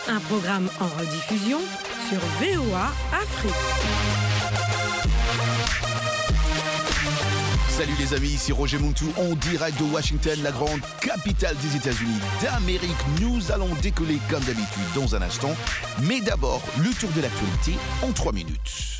un programme en rediffusion sur VOA Afrique. Salut les amis, ici Roger Muntu en direct de Washington, la grande capitale des États-Unis d'Amérique. Nous allons décoller comme d'habitude dans un instant, mais d'abord le tour de l'actualité en 3 minutes.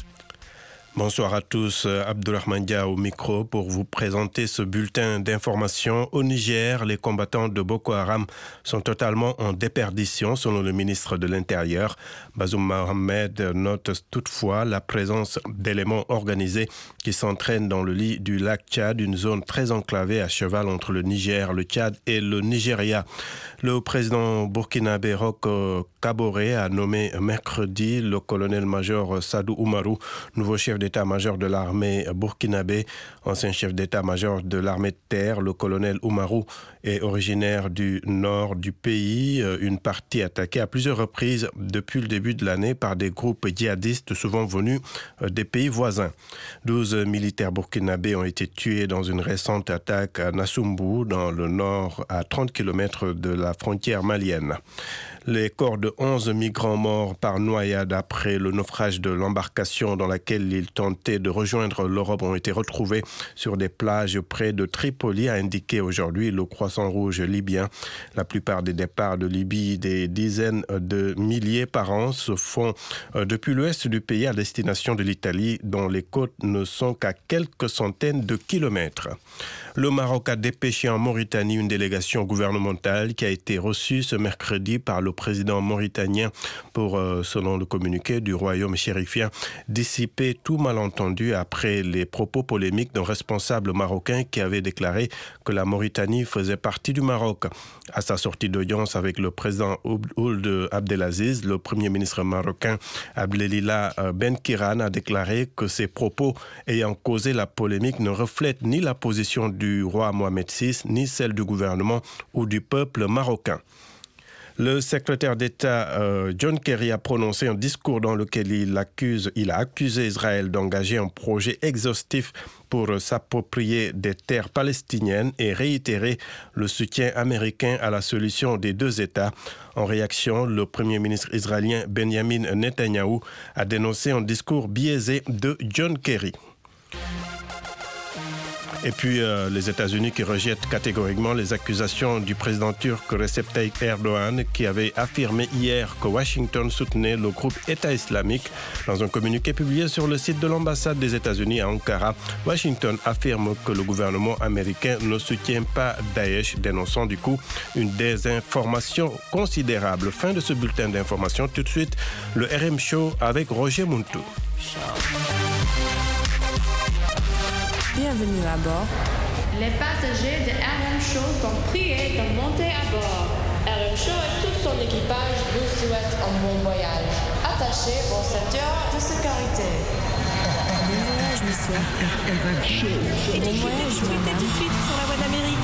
Bonsoir à tous, Abdulrahman Dia au micro pour vous présenter ce bulletin d'information. Au Niger, les combattants de Boko Haram sont totalement en déperdition selon le ministre de l'Intérieur. Bazoum Mohamed note toutefois la présence d'éléments organisés qui s'entraînent dans le lit du lac Tchad, une zone très enclavée à cheval entre le Niger, le Tchad et le Nigeria. Le président burkinabé Roch Kaboré a nommé mercredi le colonel-major Sadou Oumarou, nouveau chef d'état-major de l'armée burkinabé, ancien chef d'état-major de l'armée de terre. Le colonel Oumarou est originaire du nord du pays, une partie attaquée à plusieurs reprises depuis le début de l'année par des groupes djihadistes souvent venus des pays voisins. 12 militaires burkinabés ont été tués dans une récente attaque à Nassumbu, dans le nord, à 30 km de la frontière malienne. Les corps de 11 migrants morts par noyade après le naufrage de l'embarcation dans laquelle ils tentaient de rejoindre l'Europe ont été retrouvés sur des plages près de Tripoli, a indiqué aujourd'hui le Croissant-Rouge libyen. La plupart des départs de Libye, des dizaines de milliers par an, se font depuis l'ouest du pays à destination de l'Italie, dont les côtes ne sont qu'à quelques centaines de kilomètres. Le Maroc a dépêché en Mauritanie une délégation gouvernementale qui a été reçue ce mercredi par le président mauritanien pour, selon le communiqué du royaume chérifien, dissiper tout malentendu après les propos polémiques d'un responsable marocain qui avait déclaré que la Mauritanie faisait partie du Maroc. À sa sortie d'audience avec le président Ould Abdelaziz, le premier ministre marocain Abdelila Ben-Kiran a déclaré que ces propos ayant causé la polémique ne reflètent ni la position du roi Mohamed VI, ni celle du gouvernement ou du peuple marocain. Le secrétaire d'État John Kerry a prononcé un discours dans lequel il a accusé Israël d'engager un projet exhaustif pour s'approprier des terres palestiniennes et réitéré le soutien américain à la solution des deux États. En réaction, le premier ministre israélien Benjamin Netanyahou a dénoncé un discours biaisé de John Kerry. Et puis les États-Unis qui rejettent catégoriquement les accusations du président turc Recep Tayyip Erdogan qui avait affirmé hier que Washington soutenait le groupe État islamique. Dans un communiqué publié sur le site de l'ambassade des États-Unis à Ankara, Washington affirme que le gouvernement américain ne soutient pas Daesh, dénonçant du coup une désinformation considérable. Fin de ce bulletin d'information. Tout de suite, le RM Show avec Roger Muntu. Bienvenue à bord. Les passagers de RM Show sont priés de monter à bord. RM Show et tout son équipage vous souhaitent un bon voyage. Attachez vos ceintures de sécurité. Bon voyage, monsieur. RM Show. Bon voyage, madame. Tout de suite sur la voie d'Amérique.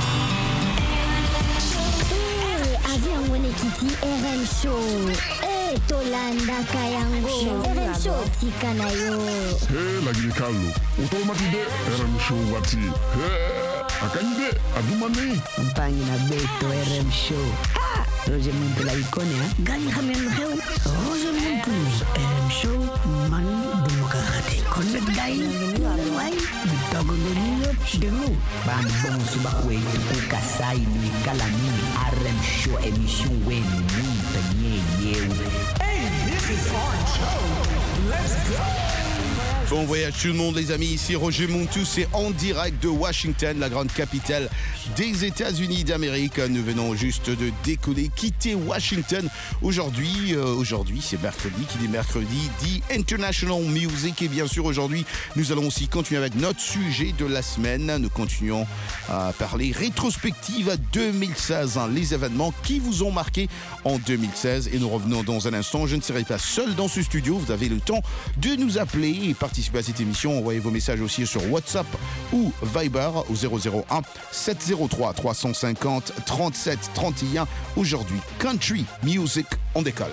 Avion Wenekiti RM Show. Tolanda Kayango. RM Show Tikanayo. Lagi Carlo. Automatide RM Show wati. Akanyide adumani. Mpangi na beto RM Show. Roger Muntu la ikone ha. Gali Hamel Heu. Roger Muntu RM Show man demokrate. Connect dai. Wai. Bitagolonyo demo. Bambon subakwe kuka sai ni kalami RM Show émission wen ni tanye yew. Hey, this is our show. Let's go. Bon voyage tout le monde les amis, ici Roger Muntu, c'est en direct de Washington, la grande capitale des États-Unis d'Amérique. Nous venons juste de décoller, quitter Washington. Aujourd'hui c'est mercredi, qui dit mercredi dit International Music. Et bien sûr aujourd'hui, nous allons aussi continuer avec notre sujet de la semaine. Nous continuons à parler rétrospective à 2016, les événements qui vous ont marqué en 2016. Et nous revenons dans un instant. Je ne serai pas seul dans ce studio, vous avez le temps de nous appeler et participer à cette émission. Envoyez vos messages aussi sur WhatsApp ou Viber au 001 703 350 37 31. Aujourd'hui, Country Music, on décolle.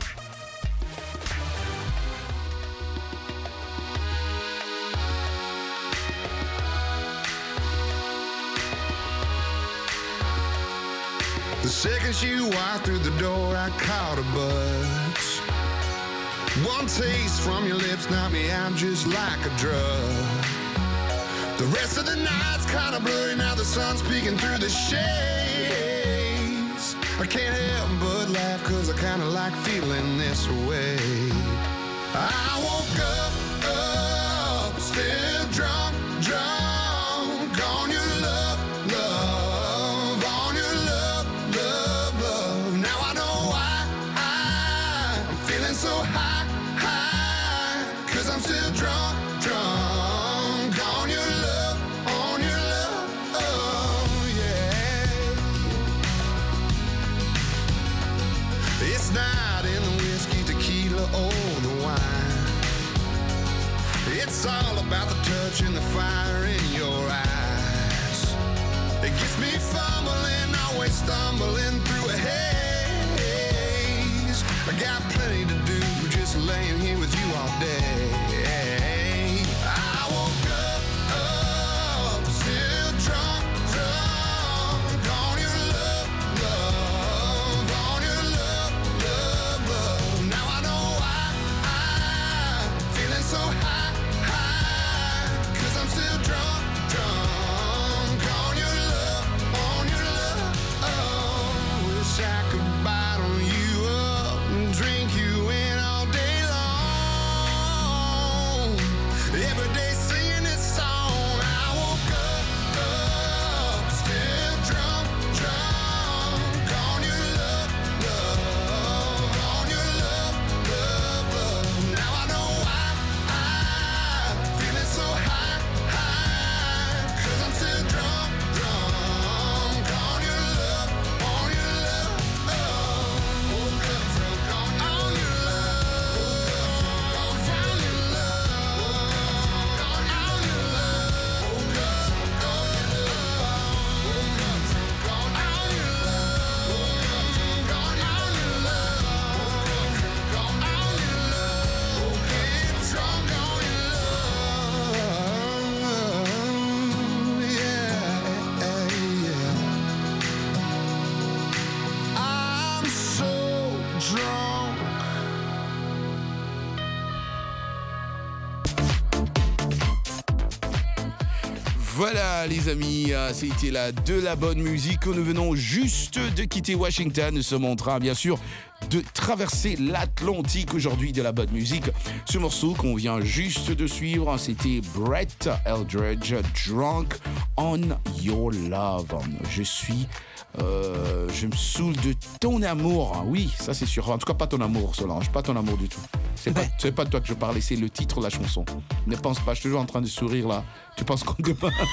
The second she walked through the door, I caught a buzz. One taste from your lips knocked me out just like a drug. The rest of the night's kinda blurry, now the sun's peeking through the shades. I can't help but laugh, cause I kinda like feeling this way. I woke up, still drunk on your love, on your love. Now I know why I'm feeling so high, cause I'm still drunk on your love, oh yeah. It's not in the whiskey, tequila, or the wine. It's all about the touch and the fire in your eyes. It gets me fumbling, always stumbling through a haze. I got plenty to do, just laying here with you all day. I woke up, still drunk on your love, on your love. Now I know why I'm feeling so high, cause I'm still drunk on your love, on your love. Wish I could bottle you up and drink you in all day long. Every day singing this song. I woke up, still drunk on your love, on your love. Now I know why I'm feeling so high, cause I'm still drunk on your love, on your love. Woke up drunk on your love, found your love, on your love. Woke up drunk on your love, woke up drunk on your love, woke up drunk on your love, woke up drunk on your love, woke up drunk on your love, yeah. I'm so drunk. Voilà les amis, c'était de la bonne musique. Nous venons juste de quitter Washington. Nous sommes en train bien sûr de traverser l'Atlantique aujourd'hui de la bonne musique. Ce morceau qu'on vient juste de suivre, c'était Brett Eldredge, Drunk on Your Love. Je me saoule de ton amour. Oui, ça c'est sûr. En tout cas, pas ton amour, Solange. Pas ton amour du tout. C'est pas de toi que je parlais, c'est le titre de la chanson. Ne pense pas, je suis toujours en train de sourire là. Tu penses qu'on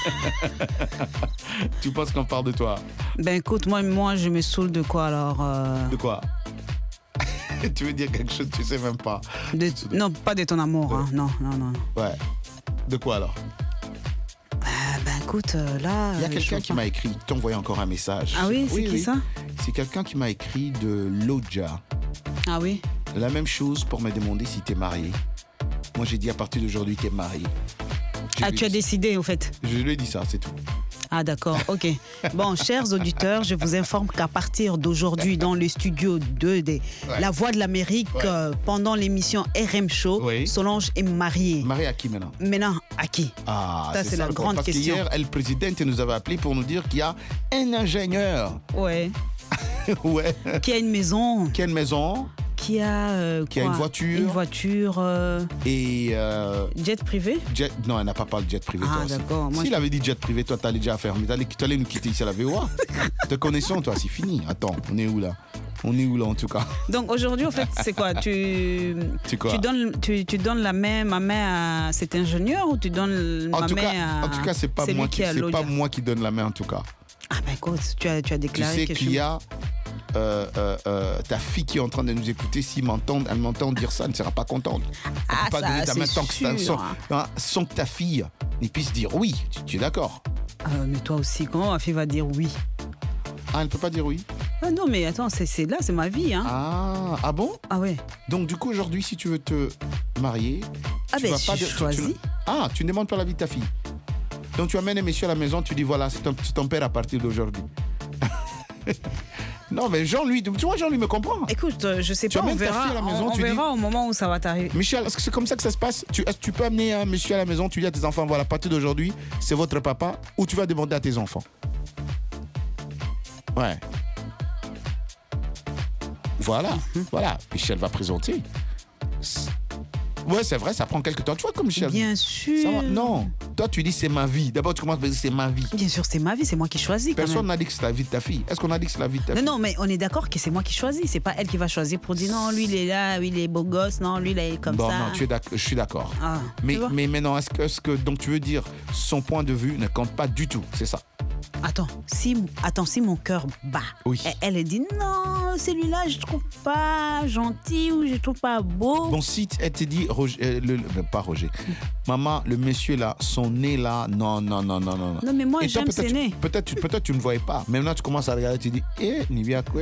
Tu penses qu'on parle de toi? Ben écoute, moi je me saoule de quoi alors De quoi? Tu veux dire quelque chose, tu sais même pas. Non, pas de ton amour. Hein. Non. Ouais. De quoi alors? Ben écoute, là... Il y a quelqu'un qui m'a écrit, t'envoie encore un message. Ah oui, c'est qui ça? C'est quelqu'un qui m'a écrit de Lodja. Ah oui? La même chose pour me demander si t'es marié. Moi j'ai dit à partir d'aujourd'hui t'es marié. Tu as décidé au fait? Je lui ai dit ça, c'est tout. Ah d'accord, ok. Bon, chers auditeurs, je vous informe qu'à partir d'aujourd'hui, dans le studio 2 de La Voix de l'Amérique, pendant l'émission RM Show, Solange est mariée. Mariée à qui maintenant? Maintenant, à qui? Ah, ça, c'est la grande parce question. Parce qu'hier, le président nous avait appelé pour nous dire qu'il y a un ingénieur. Ouais. Ouais. Qui a une maison. Qui a une maison. Qui a une voiture. Une voiture. Et. Jet privé? Non, elle n'a pas parlé de jet privé. Ah, d'accord. S'il avait dit jet privé, toi, t'allais déjà faire. Mais t'allais nous quitter ici à la VOA. Te connaissons, toi, c'est fini. Attends, on est où là en tout cas? Donc aujourd'hui, en fait, c'est quoi? Tu donnes ma main à cet ingénieur ou tu donnes ma main à. En tout cas, c'est pas moi qui donne la main en tout cas. Ah ben écoute, tu as déclaré tu sais quelque qu'il y a ta fille qui est en train de nous écouter, si elle m'entend dire ça, elle ne sera pas contente. Elle ne peut pas donner ta main sans que ta fille ne puisse dire oui. Tu es d'accord? Mais toi aussi, comment ma fille va dire oui? Ah, elle ne peut pas dire oui? Ah non, mais attends, c'est ma vie. Hein. Ah bon? Ah ouais. Donc du coup, aujourd'hui, si tu veux te marier... tu vas pas choisis. Tu ne demandes pas l'avis de ta fille. Donc tu amènes les messieurs à la maison, tu dis voilà, c'est ton père à partir d'aujourd'hui. Non, mais Jean-Louis, tu vois, Jean-Louis me comprend. Écoute, je sais Tu pas, on amènes ta verra, fille à la maison, on tu dis- verra au moment où ça va t'arriver. Michel, est-ce que c'est comme ça que ça se passe? Tu peux amener un monsieur à la maison, tu dis à tes enfants, voilà, à partir d'aujourd'hui, c'est votre papa, ou tu vas demander à tes enfants? Ouais. Voilà, voilà. Michel va présenter. Ouais, c'est vrai, ça prend quelques temps. Tu vois comme Michel. Bien sûr. Ça va? Non. Toi, tu dis c'est ma vie. D'abord, tu commences par dire c'est ma vie. Bien sûr, c'est ma vie, c'est moi qui choisis. quand Personne même. n'a dit que c'est la vie de ta fille. Est-ce qu'on a dit que c'est la vie de ta fille? Non, mais on est d'accord que c'est moi qui choisis. C'est pas elle qui va choisir pour dire non, lui il est là, lui il est beau gosse, non, lui il est comme Bon, ça. non, je suis d'accord. Ah, Mais, tu vois? mais maintenant, est-ce que donc tu veux dire son point de vue ne compte pas du tout? C'est ça? Attends, si mon cœur bat, Oui. elle dit non, celui-là je trouve pas gentil ou je trouve pas beau. Bon, si elle te dit, Roger, pas Roger, maman, le monsieur là, son nez là, non. Non, mais moi Et toi, j'aime ses nez. peut-être tu ne voyais pas. Maintenant, tu commences à regarder, tu dis, Nivea quoi?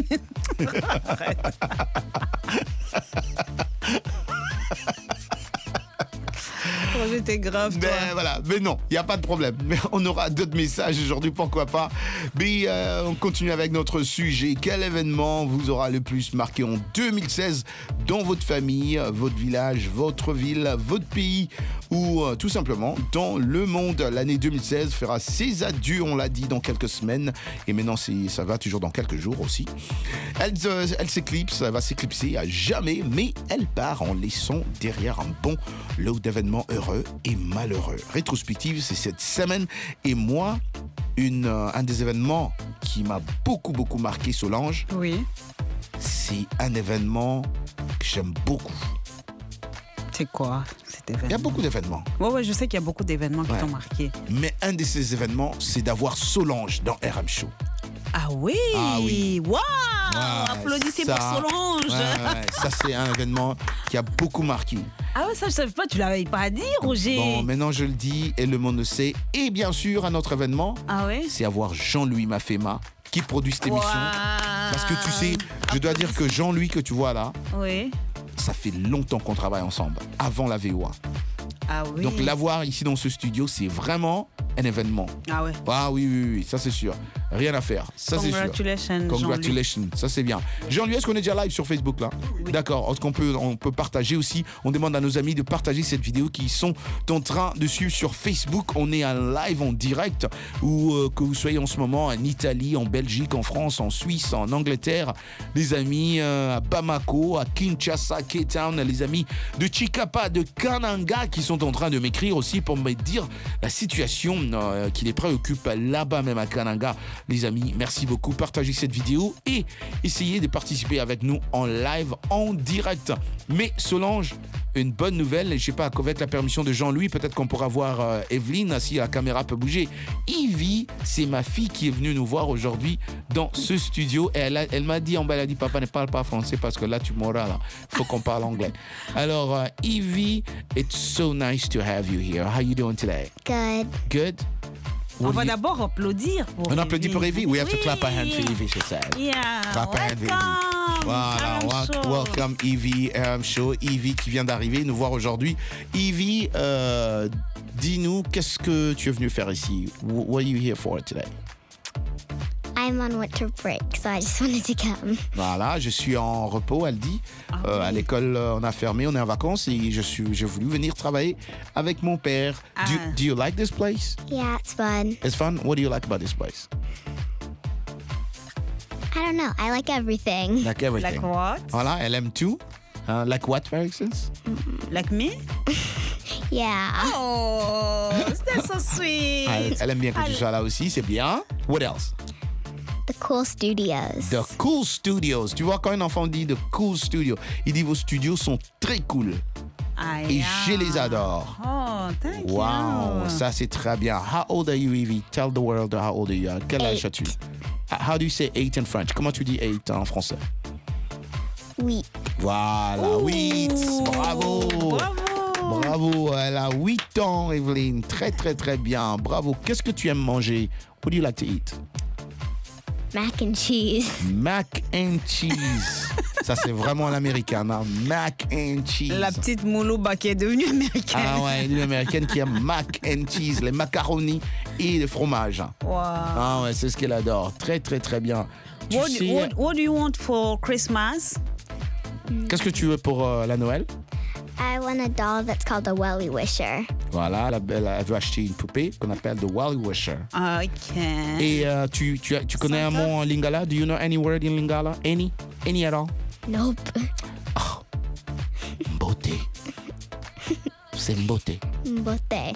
Roger, t'es grave, toi. Mais voilà, mais non, il n'y a pas de problème. Mais on aura d'autres messages aujourd'hui, pourquoi pas. Mais on continue avec notre sujet. Quel événement vous aura le plus marqué en 2016 dans votre famille, votre village, votre ville, votre pays ou tout simplement dans le monde? L'année 2016 fera ses adieux, on l'a dit, dans quelques semaines. Et maintenant, ça va toujours dans quelques jours aussi. Elle s'éclipse, elle va s'éclipser à jamais, mais elle part en laissant derrière un bon lot d'événements heureux et malheureux. Rétrospective, c'est cette semaine. Et moi, un des événements qui m'a beaucoup marqué, Solange, Oui. c'est un événement que j'aime beaucoup. C'est quoi cet événement? Il y a beaucoup d'événements. Ouais, je sais qu'il y a beaucoup d'événements qui t'ont marqué. Mais un de ces événements, c'est d'avoir Solange dans RM Show. Ah oui, Ah oui. Waouh. Ouais, Applaudissez ça- pour Solange. Ouais, ça, c'est un événement qui a beaucoup marqué. Ah ouais, ça je savais pas, tu l'avais pas dit, Roger. Bon, maintenant je le dis et le monde le sait. Et bien sûr, un autre événement, Ah ouais. c'est avoir Jean-Louis Mafema qui produit cette émission. Waouh. Parce que tu sais, je dois dire que Jean-Louis que tu vois là, Oui. ça fait longtemps qu'on travaille ensemble, avant la VOA. Ah oui. Donc l'avoir ici dans ce studio, c'est vraiment un événement. Ah ouais. Ah oui, ça c'est sûr. Rien à faire, ça c'est sûr. Congratulations, Jean-Louis. Congratulations, ça c'est bien. Jean-Louis, est-ce qu'on est déjà live sur Facebook là? Oui. D'accord, est-ce qu'on peut partager aussi? On demande à nos amis de partager cette vidéo qui sont en train de suivre sur Facebook. On est en live, en direct, ou que vous soyez en ce moment en Italie, en Belgique, en France, en Suisse, en Angleterre, les amis à Bamako, à Kinshasa, Cape Town, les amis de Chikapa, de Kananga qui sont en train de m'écrire aussi pour me dire la situation qui les préoccupe là-bas même à Kananga. Les amis, merci beaucoup. Partagez cette vidéo et essayez de participer avec nous en live, en direct. Mais Solange, une bonne nouvelle, et je sais pas, avec la permission de Jean-Louis, peut-être qu'on pourra voir Evelyne si la caméra peut bouger. Ivy, c'est ma fille qui est venue nous voir aujourd'hui dans ce studio. Et elle m'a dit en bas, elle a dit, papa ne parle pas français parce que là tu mourras là. Faut qu'on parle anglais. Alors, Ivy, it's so nice to have you here. How you doing today? Good. Good? On What va do you- d'abord applaudir pour On applaudit pour Evie? We have to Oui. clap a hand for Evie, she said. Yeah. Clap a hand for Evie. Welcome. Voilà, RM Show. welcome Evie, RM Show. Evie qui vient d'arriver nous voir aujourd'hui. Evie, dis-nous, qu'est-ce que tu es venu faire ici? What are you here for today? I'm on winter break, so I just wanted to come. Voilà, je suis en repos, elle dit. À l'école, on a fermé, on est en vacances et j'ai voulu venir travailler avec mon père. Do you like this place? Yeah, it's fun. It's fun? What do you like about this place? I don't know. I like everything. Like everything. Like what? Voilà, elle aime tout. Like what, for instance? Like me? Yeah. Oh, that's so sweet. Elle aime bien que tu sois là aussi, c'est bien. What else? The cool studios. The Cool Studios. Tu vois, quand un enfant dit The Cool Studio, il dit vos studios sont très cool. Et je les adore. Oh, thank Wow, you. ça c'est très bien. How old are you, Evie? Tell the world how old are you. Quel âge as-tu? How do you say 8 in French? Comment tu dis 8 en français? Oui. Voilà, 8. Bravo. Bravo. Bravo, elle a 8 ans, Evelyne. Très, très, très bien. Bravo. Qu'est-ce que tu aimes manger? What do you like to eat? Mac and cheese. Mac and cheese. Ça, c'est vraiment l'américaine, hein? Mac and cheese. La petite Moulouba qui est devenue américaine. Ah ouais, une américaine qui aime mac and cheese, les macaronis et le fromage. Wow. Ah ouais, c'est ce qu'elle adore. Très, très, très bien. What do you want for Christmas? Qu'est-ce que tu veux pour la Noël? I want a doll that's called a Welly Wisher. Voilà, elle veut acheter une poupée qu'on appelle the Welly Wisher. Ok. Et tu connais un mot en Lingala? Do you know any word in Lingala? Any at all? Nope. Oh. Beauté. C'est beauté. Beauté.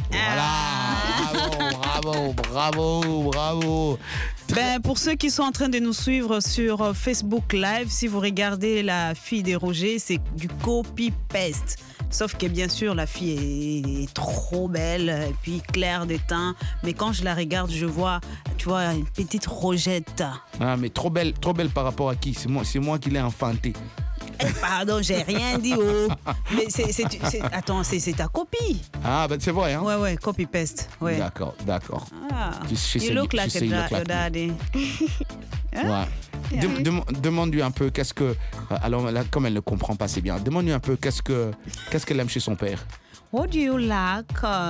Voilà. Bravo. Ben, pour ceux qui sont en train de nous suivre sur Facebook Live, si vous regardez la fille des Roger, c'est du copy-paste. Sauf que bien sûr, la fille est trop belle, et puis claire de teint. Mais quand je la regarde, je vois, tu vois, une petite Rogette. Ah, mais trop belle par rapport à qui? C'est moi qui l'ai enfantée. Pardon, j'ai rien dit. Oh. Mais attends, c'est ta copie. Ah, ben c'est vrai, hein? Ouais, copy-paste. Ouais. D'accord. Ah, you look like your daddy. Ouais. Demande-lui un peu qu'est-ce que... Alors là, comme elle ne comprend pas, c'est bien. Demande-lui un peu qu'est-ce qu'elle aime chez son père. What do you like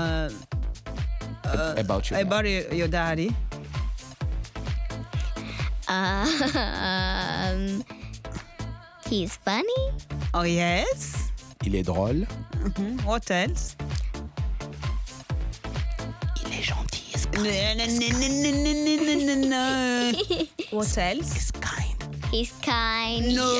about your daddy? He's funny. Oh, yes. Il est drôle. Mm-hmm. What else? Il est gentil. No. What else? He's kind. He's kind. No.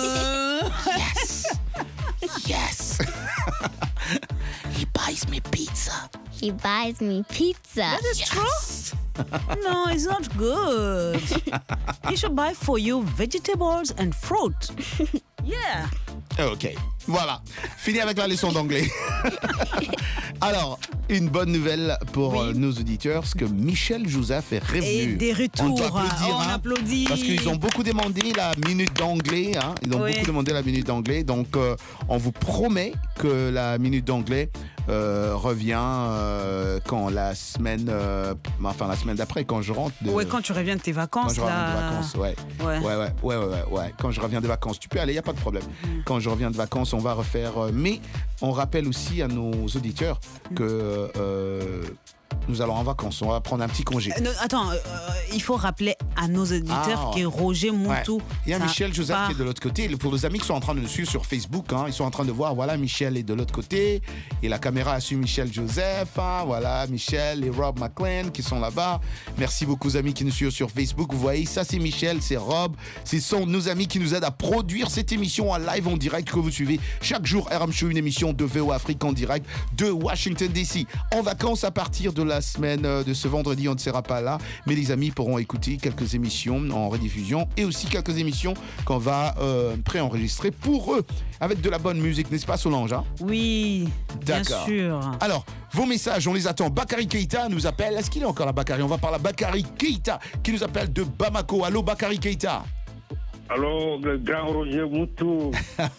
Yes. He buys me pizza. He buys me pizza. That is true? No, it's not good. He should buy for you vegetables and fruit. Yeah. Ok, voilà. Fini avec la leçon d'anglais. Alors, une bonne nouvelle pour nos auditeurs, parce que Michel Joseph est revenu. Et des retours. On doit applaudir, on applaudit. Parce qu'ils ont beaucoup demandé la minute d'anglais. Ils ont beaucoup demandé la minute d'anglais. Donc, on vous promet que la minute d'anglais revient quand la semaine d'après, quand je rentre. Quand tu reviens de tes vacances. Quand je reviens de vacances, ouais. Quand je reviens de vacances, tu peux aller, il n'y a pas de problème. Quand je reviens de vacances, on va refaire. Mais on rappelle aussi à nos auditeurs que nous allons en vacances. On va prendre un petit congé. Il faut rappeler à nos auditeurs que Roger Moutou. Il y a Michel Joseph qui est de l'autre côté. Pour les amis qui sont en train de nous suivre sur Facebook, ils sont en train de voir, voilà, Michel est de l'autre côté. Et la caméra a su Michel Joseph. Voilà, Michel et Rob McLean qui sont là-bas. Merci beaucoup aux amis qui nous suivent sur Facebook. Vous voyez, ça c'est Michel, c'est Rob. Ce sont nos amis qui nous aident à produire cette émission en live, en direct, que vous suivez chaque jour. RM Show, une émission de VOA Afrique en direct de Washington DC. En vacances à partir de la semaine de ce vendredi, on ne sera pas là, mais les amis pourront écouter quelques émissions en rediffusion et aussi quelques émissions qu'on va préenregistrer pour eux avec de la bonne musique, n'est-ce pas Solange? Oui, bien sûr. Alors, vos messages, on les attend. Bakary Keita nous appelle. Est-ce qu'il est encore là, Bakary? On va parler à Bakary Keita qui nous appelle de Bamako. Allô, Bakary Keita. Allô, le grand Roger Moutou.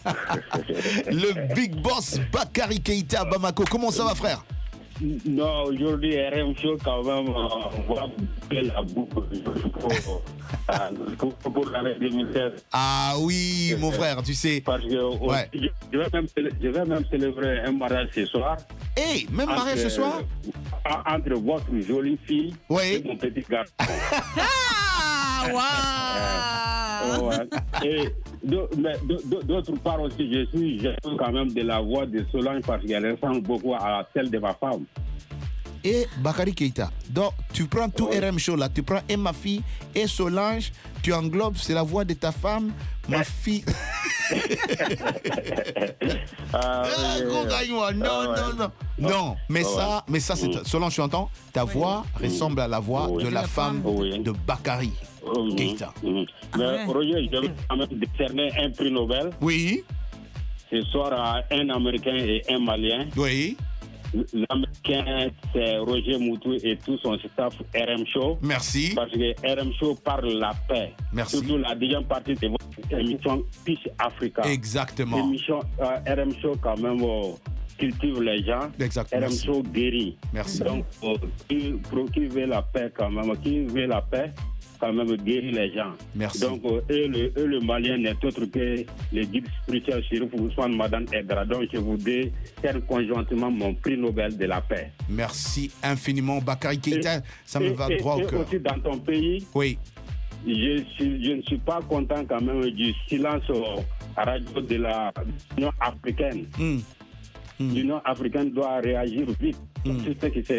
Le big boss Bakary Keita, Bamako. Comment ça va, frère? Non, aujourd'hui, RM Show, quand même, on va la boucle pour l'année 2016. Ah oui, mon frère, tu sais. Parce que je vais même célébrer un mariage ce soir. Hey, même mariage ce soir? Entre votre jolie fille et mon petit garçon. Et d'autre part aussi, je suis quand même de la voix de Solange parce qu'elle ressemble beaucoup à celle de ma femme. Et Bakary Keita, donc tu prends tout RM Show là, tu prends et ma fille et Solange, tu englobes, c'est la voix de ta femme, ma fille. Non, mais ça c'est Solange, tu entends? Ta voix ressemble à la voix de la femme de Bakary Keita. Mais Roger, je vais quand même décerner un prix Nobel. Oui. Ce soir à un Américain et un Malien. Oui. L'Américain, c'est Roger Moutou et tout son staff RM Show. Merci. Parce que RM Show parle de la paix. Merci. Surtout la deuxième partie de votre émission Peace Africa. Exactement. L'émission RM Show, quand même, cultive les gens. Exactement. RM Show guérit. Merci. Donc, qui veut la paix, quand même, qui veut la paix, quand même guérir les gens. Merci. Donc, le Malien n'est autre que le guide spirituel Chérif Ousmane Madane Edra. Donc, je vous décerne conjointement mon prix Nobel de la paix. Merci infiniment, Bakary Keita. Ça me va droit au cœur. Et aussi dans ton pays. Oui. je ne suis pas content quand même du silence à radio de l'Union africaine. L'Union africaine doit réagir vite. Tout ce qui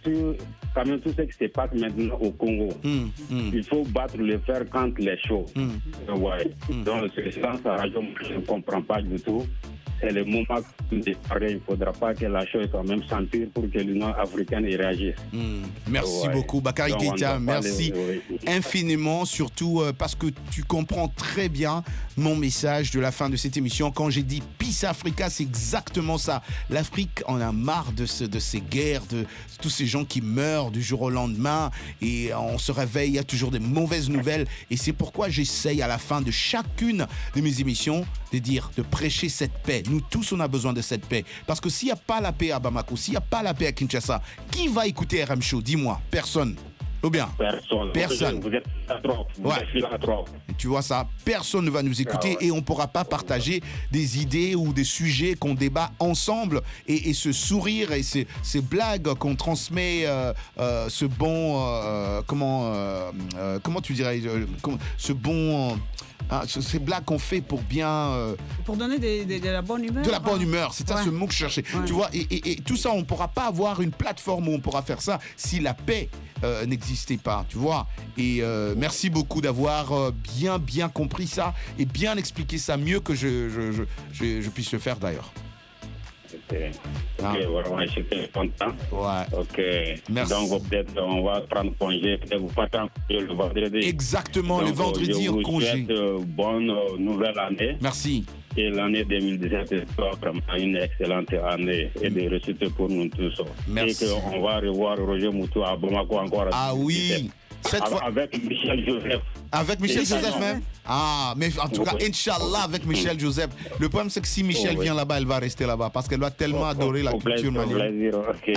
se passe maintenant au Congo. Il faut battre le fer quand il est chaud. Ouais. Donc, ce silence à radio, je ne comprends pas du tout. C'est le moment de parler. Il ne faudra pas que la chose quand même sentir pour que l'Union africaine y réagisse. Merci beaucoup, Bakary Keïta. Merci infiniment, surtout parce que tu comprends très bien mon message de la fin de cette émission. Quand j'ai dit Peace Africa, c'est exactement ça. L'Afrique en a marre de ces guerres, de tous ces gens qui meurent du jour au lendemain et on se réveille, il y a toujours des mauvaises nouvelles. Et c'est pourquoi j'essaye à la fin de chacune de mes émissions de prêcher cette paix. Nous tous, on a besoin de cette paix. Parce que s'il n'y a pas la paix à Bamako, s'il n'y a pas la paix à Kinshasa, qui va écouter RM Show? Dis-moi, personne. Ou bien? Personne. Vous êtes philanthrope. Tu vois ça? Personne ne va nous écouter et on ne pourra pas partager des idées ou des sujets qu'on débat ensemble et ce sourire et ces blagues qu'on transmet, ce bon... comment tu dirais ce bon... ces blagues qu'on fait pour bien... pour donner de la bonne humeur. De la bonne humeur, c'est ça ce mot que je cherchais. Ouais. Tu vois, et tout ça, on ne pourra pas avoir une plateforme où on pourra faire ça si la paix n'existait pas, tu vois. Et merci beaucoup d'avoir bien compris ça et bien expliqué ça mieux que je puisse le faire d'ailleurs. Ok, vraiment, j'étais content. Ouais. Ok. Merci. Donc, peut-être on va prendre congé. Peut-être vous partez en congé le vendredi. Exactement, donc, le vendredi au congé. Je vous souhaite bonne nouvelle année. Merci. Et l'année 2017 sera vraiment une excellente année et des réussites pour nous tous. Merci. Et qu'on va revoir Roger Moutou à Bamako encore. Ah oui. Cette fois... Avec Michel Joseph. Avec Michel Joseph même? Ah, mais en tout cas, Inch'Allah, avec Michel Joseph. Le problème, c'est que si Michel vient là-bas, elle va rester là-bas parce qu'elle va tellement adorer la culture malienne.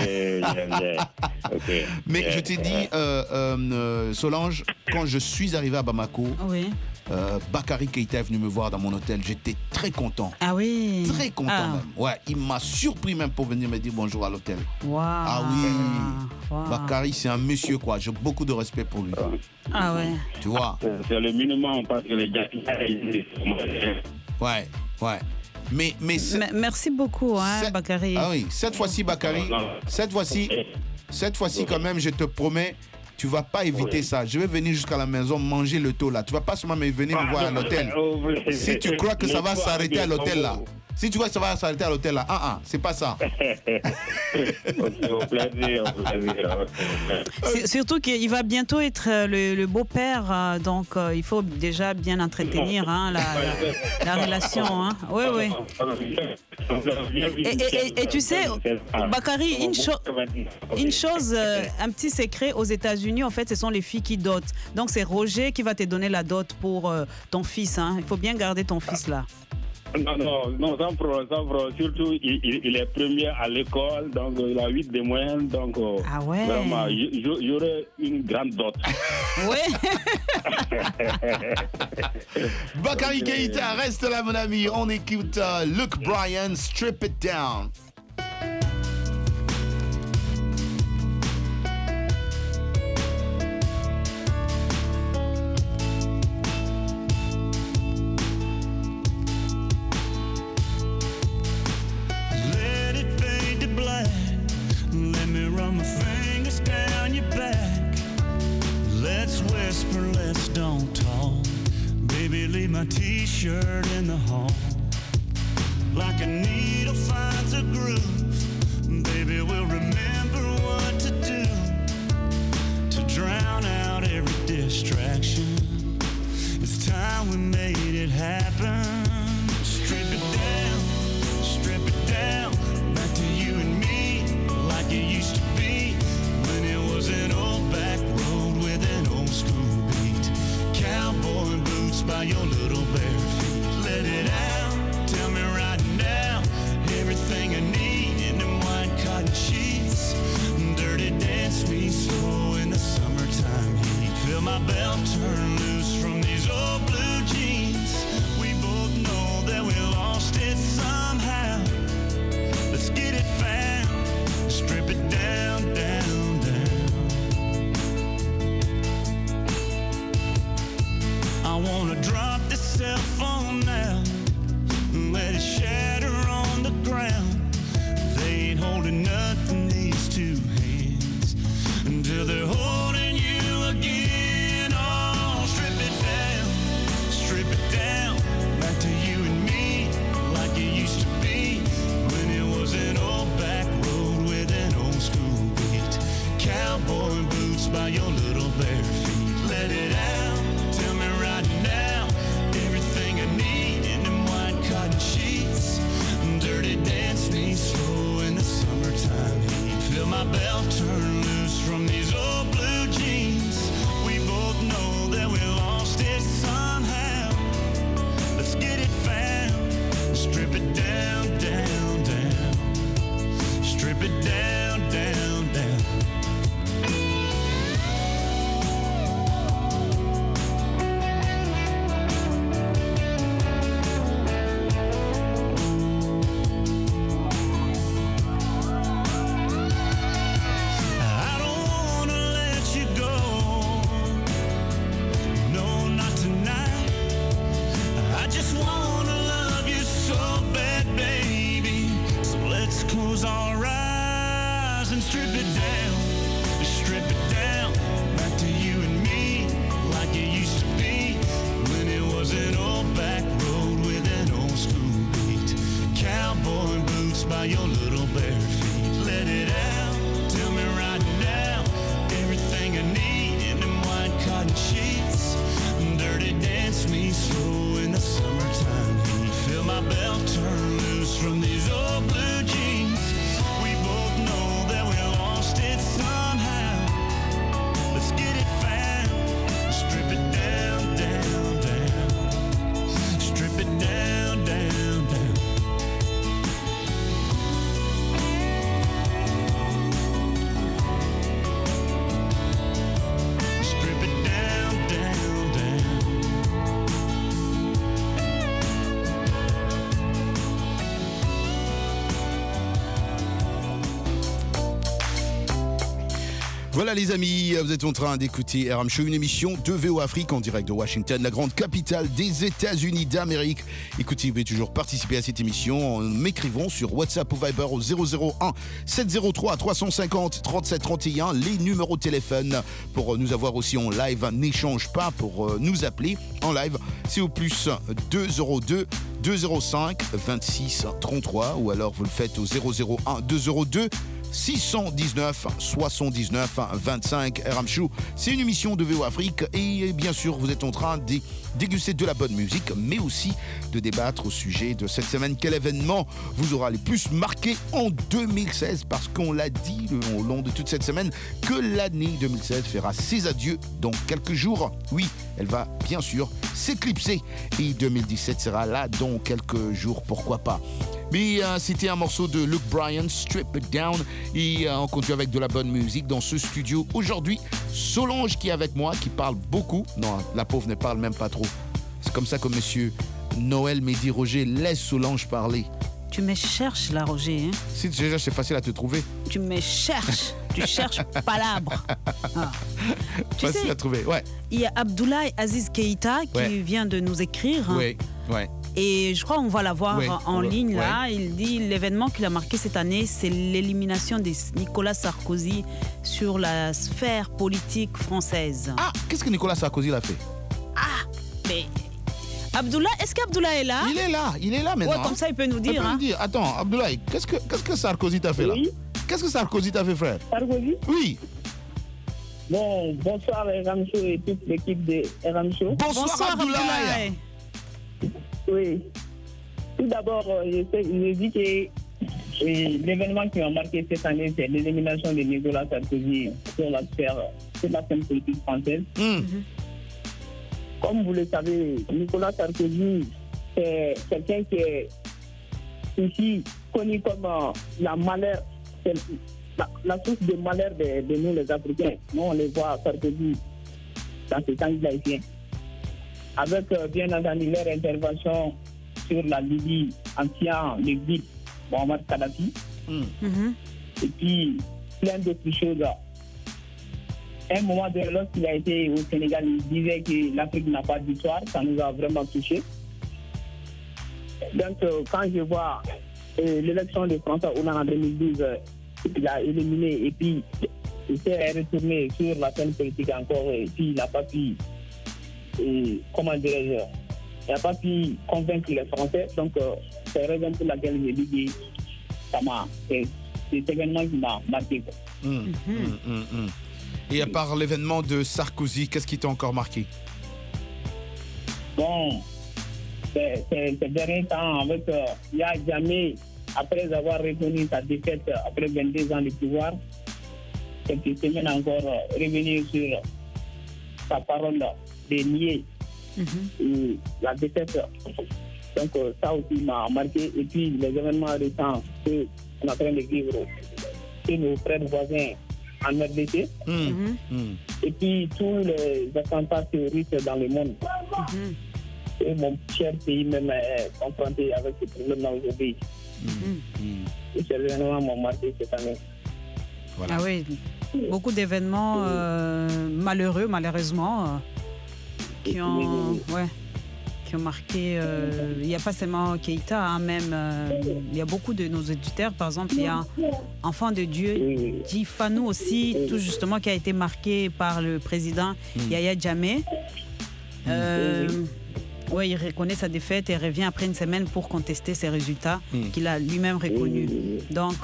Mais je t'ai dit, Solange, quand je suis arrivé à Bamako, Bakary Keïta est venu me voir dans mon hôtel. J'étais très content. Ah oui? Très content même. Ouais, il m'a surpris même pour venir me dire bonjour à l'hôtel. Wow. Ah oui. Bakary, c'est un monsieur quoi. J'ai beaucoup de respect pour lui. Ah ouais. Tu vois? C'est le minimum parce que les gars Ouais. Mais merci beaucoup, Bakary. Ah oui, cette fois-ci, Bakary, cette fois-ci quand même, je te promets, tu vas pas éviter ça. Je vais venir jusqu'à la maison manger le taux là. Tu vas pas seulement venir me voir à l'hôtel. Si tu crois que ça va s'arrêter à l'hôtel là. Si tu vois que ça va s'arrêter à l'hôtel là, c'est pas ça. Au plaisir. Surtout qu'il va bientôt être le beau-père, donc il faut déjà bien entretenir la relation. Oui. Et tu sais, Bakary, une chose, un petit secret aux États-Unis, en fait, ce sont les filles qui dotent. Donc c'est Roger qui va te donner la dot pour ton fils. Il faut bien garder ton fils là. Non, sans problème. Surtout, il est premier à l'école, donc il a 8 de moyenne, donc vraiment, j'aurai une grande dot. Oui. Bakary Keïta, reste là, mon ami. On écoute Luke Bryan, Strip It Down. T-shirt in the hall, like a needle finds a groove. Baby, we'll remember what to do to drown out every distraction. It's time we made it happen. Strip it down, back to you and me, like it used to be when it was an old back road with an old school beat. Cowboy boots by your little bare feet. Let it out, tell me right now, everything I need in them white cotton sheets. Dirty dance me slow in the summertime heat. Feel my belt turn loose from these old blue jeans. We both strip it down, back to you and me, like it used to be, when it was an old back road with an old school beat. Cowboy boots by your little bare feet. Let it out, tell me right now, everything I need in them white cotton sheets. Dirty dance me slow in the summertime heat. Feel my belt turn loose from these old blue jeans. We both know that we lost it somehow. Let's get it found. Strip it down, down, down. Strip it down, down, down. Strip it down, down, down. Voilà les amis, vous êtes en train d'écouter RM Show, une émission de VO Afrique en direct de Washington, la grande capitale des États-Unis d'Amérique. Écoutez, vous pouvez toujours participer à cette émission en m'écrivant sur WhatsApp ou Viber au 001 703 350 37 31, les numéros de téléphone pour nous avoir aussi en live. N'échange pas pour nous appeler en live, c'est au plus 202 205 26 33 ou alors vous le faites au 001 202 619 79 25. RM Show, c'est une émission de VO Afrique et bien sûr vous êtes en train de déguster de la bonne musique mais aussi de débattre au sujet de cette semaine. Quel événement vous aura le plus marqué en 2016, parce qu'on l'a dit au long de toute cette semaine que l'année 2016 fera ses adieux dans quelques jours. Oui, elle va bien sûr s'éclipser et 2017 sera là dans quelques jours, pourquoi pas. Mais c'était un morceau de Luke Bryan, Strip It Down, et on continue avec de la bonne musique dans ce studio. Aujourd'hui, Solange qui est avec moi, qui parle beaucoup. Non, la pauvre ne parle même pas trop. C'est comme ça que monsieur Noël Mehdi Roger laisse Solange parler. Tu me cherches là, Roger. Hein? Si déjà c'est facile à te trouver. Tu me cherches. Tu cherches palabre. Ah. Facile à trouver, ouais. Il y a Abdoulaye Aziz Keïta qui vient de nous écrire. Oui, ouais. Et je crois qu'on va la voir en ligne là. Il dit l'événement qu'il a marqué cette année, c'est l'élimination de Nicolas Sarkozy sur la sphère politique française. Ah, qu'est-ce que Nicolas Sarkozy l'a fait? Ah, mais Abdoulaye, est-ce qu'Abdoulaye est là? Il est là maintenant. Ouais, comme ça il peut nous dire. Il peut nous dire. Attends, Abdoulaye, qu'est-ce que Sarkozy t'a fait là? Qu'est-ce que Sarkozy t'a fait, frère? Sarkozy? Oui. Bon, bonsoir RM Show et toute l'équipe de RM Show. Bonsoir Abdoulaye. Oui. Tout d'abord, je dis que l'événement qui m'a marqué cette année, c'est l'élimination de Nicolas Sarkozy sur la scène politique française. Comme vous le savez, Nicolas Sarkozy, c'est quelqu'un qui est ici connu comme la source de malheur de nous les Africains. Nous, on les voit Sarkozy dans ces temps haïtiens. Avec bien entendu leur intervention sur la Libye, ancien l'exil Mohamed Kadhafi, et puis plein d'autres choses. À un moment donné, lorsqu'il a été au Sénégal, il disait que l'Afrique n'a pas d'histoire, ça nous a vraiment touchés. Donc quand je vois l'élection de François Hollande en 2012, il a éliminé et puis il s'est retourné sur la scène politique encore et puis il n'a pas pu, comment dirais-je, il n'a pas pu convaincre les Français. Donc c'est la raison pour laquelle je dis que c'est cet événement qui m'a marqué. Et à part l'événement de Sarkozy, qu'est-ce qui t'a encore marqué? Bon, ces derniers temps, avec Yahya Jammeh, après avoir reconnu sa défaite après 22 ans de pouvoir, quelques semaines encore revenir sur sa parole de nier la défaite. Donc ça aussi m'a marqué. Et puis les événements récents qu'on est en train de vivre chez nos frères voisins en RDC. Et puis tous les attentats terroristes dans le monde. Et mon cher pays même est confronté avec ce problème-là aujourd'hui. Et ces événements m'ont marqué cette année. Voilà. Ah oui, beaucoup d'événements malheureux, malheureusement, qui ont qui ont marqué. Il n'y a pas seulement Keïta, hein, même il y a beaucoup de nos auditeurs. Par exemple, il y a Enfant de Dieu, dit Fanou aussi, tout justement, qui a été marqué par le président Yaya Jammeh. Oui, il reconnaît sa défaite et revient après une semaine pour contester ses résultats qu'il a lui-même reconnus. Donc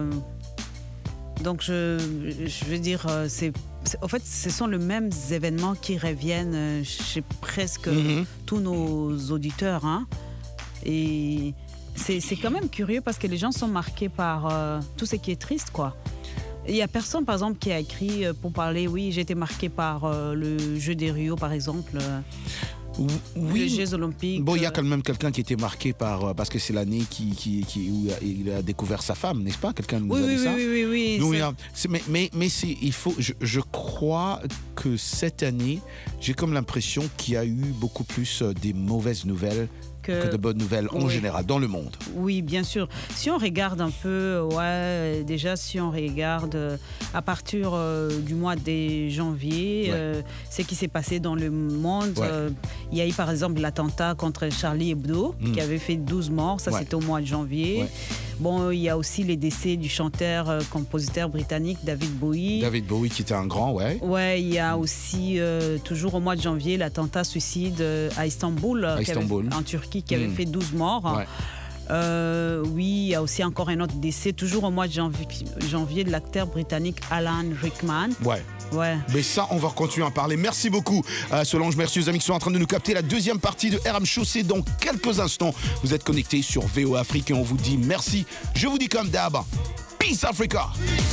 je veux dire, en fait, ce sont les mêmes événements qui reviennent chez presque tous nos auditeurs. Hein. Et c'est quand même curieux parce que les gens sont marqués par tout ce qui est triste, quoi. Il n'y a personne, par exemple, qui a écrit pour parler, oui, j'ai été marqué par le jeu des Rio, par exemple. Oui, les Jeux Olympiques. Bon, il y a quand même quelqu'un qui était marqué par parce que c'est l'année où il a découvert sa femme, n'est-ce pas? Quelqu'un nous a dit ça. Oui. Nous, mais il faut. Je crois que cette année, j'ai comme l'impression qu'il y a eu beaucoup plus des mauvaises nouvelles que de bonnes nouvelles en général dans le monde. Oui, bien sûr. Si on regarde un peu, déjà si on regarde à partir du mois de janvier, ce qui s'est passé dans le monde, il y a eu par exemple l'attentat contre Charlie Hebdo qui avait fait 12 morts, ça c'était au mois de janvier. Bon, il y a aussi les décès du chanteur-compositeur britannique David Bowie. David Bowie qui était un grand, il y a aussi toujours au mois de janvier l'attentat suicide à Istanbul. En Turquie, qui avait fait 12 morts. Oui, il y a aussi encore un autre décès, toujours au mois de janvier, de l'acteur britannique Alan Rickman. Mais ça, on va continuer à en parler. Merci beaucoup, Solange. Merci aux amis qui sont en train de nous capter. La deuxième partie de RM Show, c'est dans quelques instants. Vous êtes connectés sur VOA Afrique et on vous dit merci. Je vous dis comme d'hab, Peace Africa.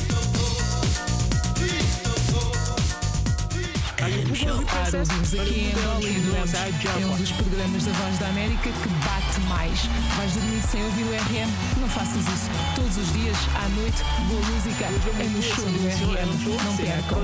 Ouvimos aqui em Angola e é dos programas da Voz da América que bate mais. Vais dormir sem ouvir o RM? Não faças isso. Todos os dias, à noite, boa música é no show do RM. Não percam.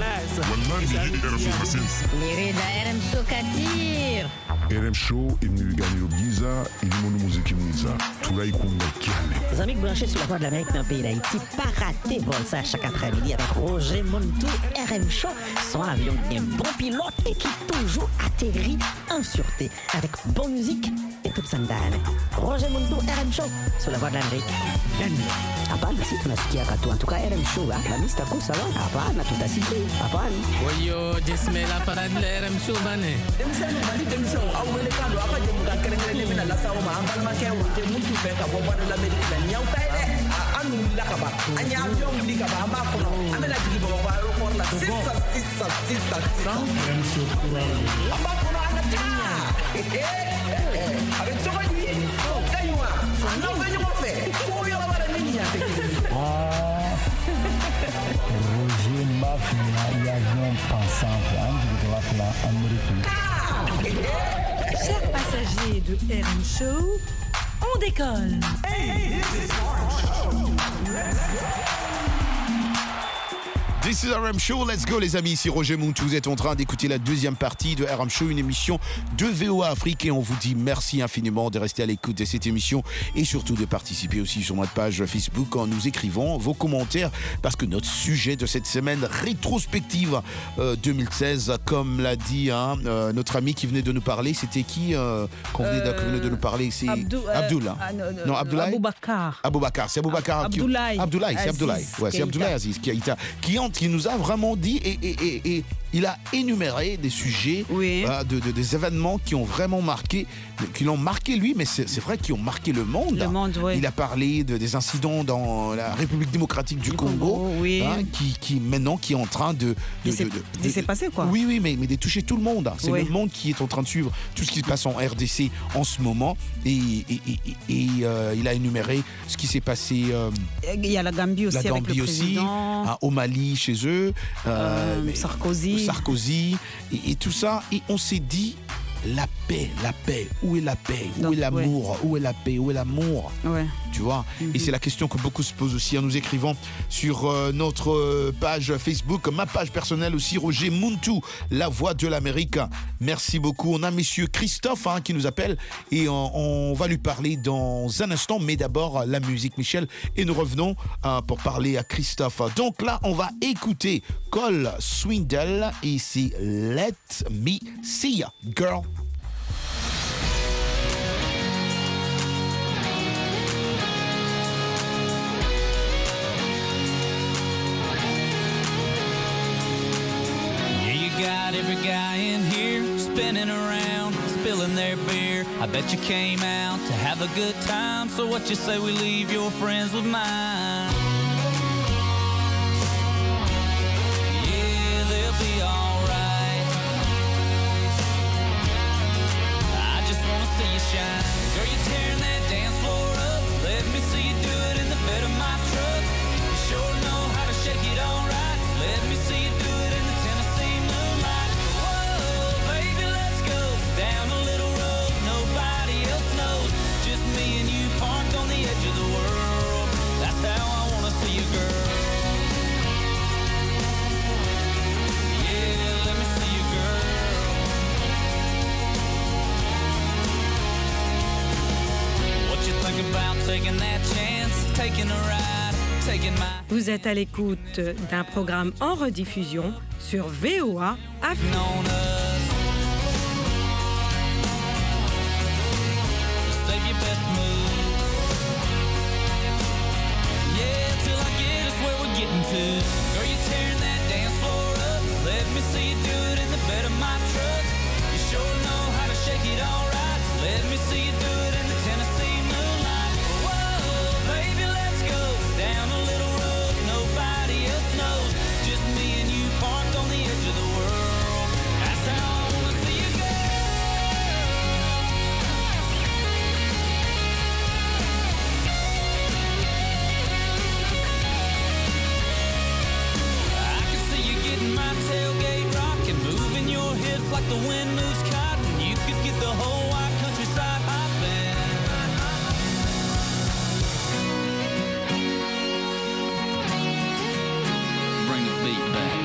RM Show Katir. RM Show, il nous gagne au Giza, il nous montre musique Giza. Tout là, il compte Les amis branchés sur la Voix de l'Amérique dans le pays d'Haïti, pas rater vol ça chaque après-midi avec Roger Montou, RM Show, son avion qui est un bon pilote et qui toujours atterrit en sûreté avec bonne musique et toute sa dame. Roger Montou, RM Show, sur la Voix de l'Amérique. Hapana, si tunasikia katu. En tout cas, RM Show, la mista kusa wa. Hapana, tutasikia. Hapana. Oyo, jesme la parade de RM Show, bane. Roger Mafia e avião passante antes de lá Amérique. Chers passagers de RM Show, on décolle. This is RM Show, let's go les amis, ici Roger Montou, vous êtes en train d'écouter la deuxième partie de RM Show, une émission de VOA Afrique et on vous dit merci infiniment de rester à l'écoute de cette émission et surtout de participer aussi sur notre page Facebook en nous écrivant vos commentaires parce que notre sujet de cette semaine rétrospective 2016, comme l'a dit notre ami qui venait de nous parler, c'était qui venait de nous parler, c'est Abdullah. Non, Abdoulaye. Aboubacar, c'est Aboubacar. Abdoulaye. C'est Abdoulaye. Ouais, c'est Abdoulaye Aziz qui nous a vraiment dit et il a énuméré des sujets, des événements qui ont vraiment marqué, qui l'ont marqué lui, mais c'est vrai qu'ils ont marqué le monde. Il a parlé des incidents dans la République démocratique du Congo, qui maintenant qui est en train de s'est passé quoi. Oui, mais de toucher tout le monde. C'est le monde qui est en train de suivre tout ce qui se passe en RDC en ce moment et il a énuméré ce qui s'est passé. Il y a la Gambie aussi avec le président. Au Mali chez eux, Sarkozy et tout ça, et on s'est dit la paix, où est la paix, où est l'amour, où est la paix, où est l'amour, tu vois. Et c'est la question que beaucoup se posent aussi en nous écrivant sur notre page Facebook, ma page personnelle aussi, Roger Montou, la voix de l'Amérique. Merci beaucoup. On a monsieur Christophe qui nous appelle et on va lui parler dans un instant, mais d'abord la musique, Michel, et nous revenons pour parler à Christophe. Donc là, on va écouter Cole Swindle et c'est Let Me See Ya, Girl. got every guy in here spinning around, spilling their beer. I bet you came out to have a good time. So what you say we leave your friends with mine? Yeah, they'll be alright. I just wanna see you shine. Girl, you tearing that dance floor up. Let me see you do it in the bed of my truck. You sure know how to shake it all right. Let me see you do it in the Tennessee moonlight. Whoa, baby, let's go down a little road nobody else knows. Just me and you parked on the edge of the world. That's how I wanna see you, girl. Yeah, let me see you, girl. What you think about taking that chance, taking a ride, taking my... Vous êtes à l'écoute d'un programme en rediffusion sur VOA Afrique. Save your best move. Yeah, till I get us where we're getting to. Girl, you tearing that dance floor up. Let me see you do it in the bed of my truck. You sure know how to shake it all right. Let me see you do it in the Tennessee moonlight. Whoa, baby, let's go down a little road nobody else knows. Just me and you parked on the edge of the world. That's how I wanna see you go. I can see you getting my tailgate rocking, moving your hips like the wind moves cotton. You could get the whole wide countryside hopping. Bring the beat back.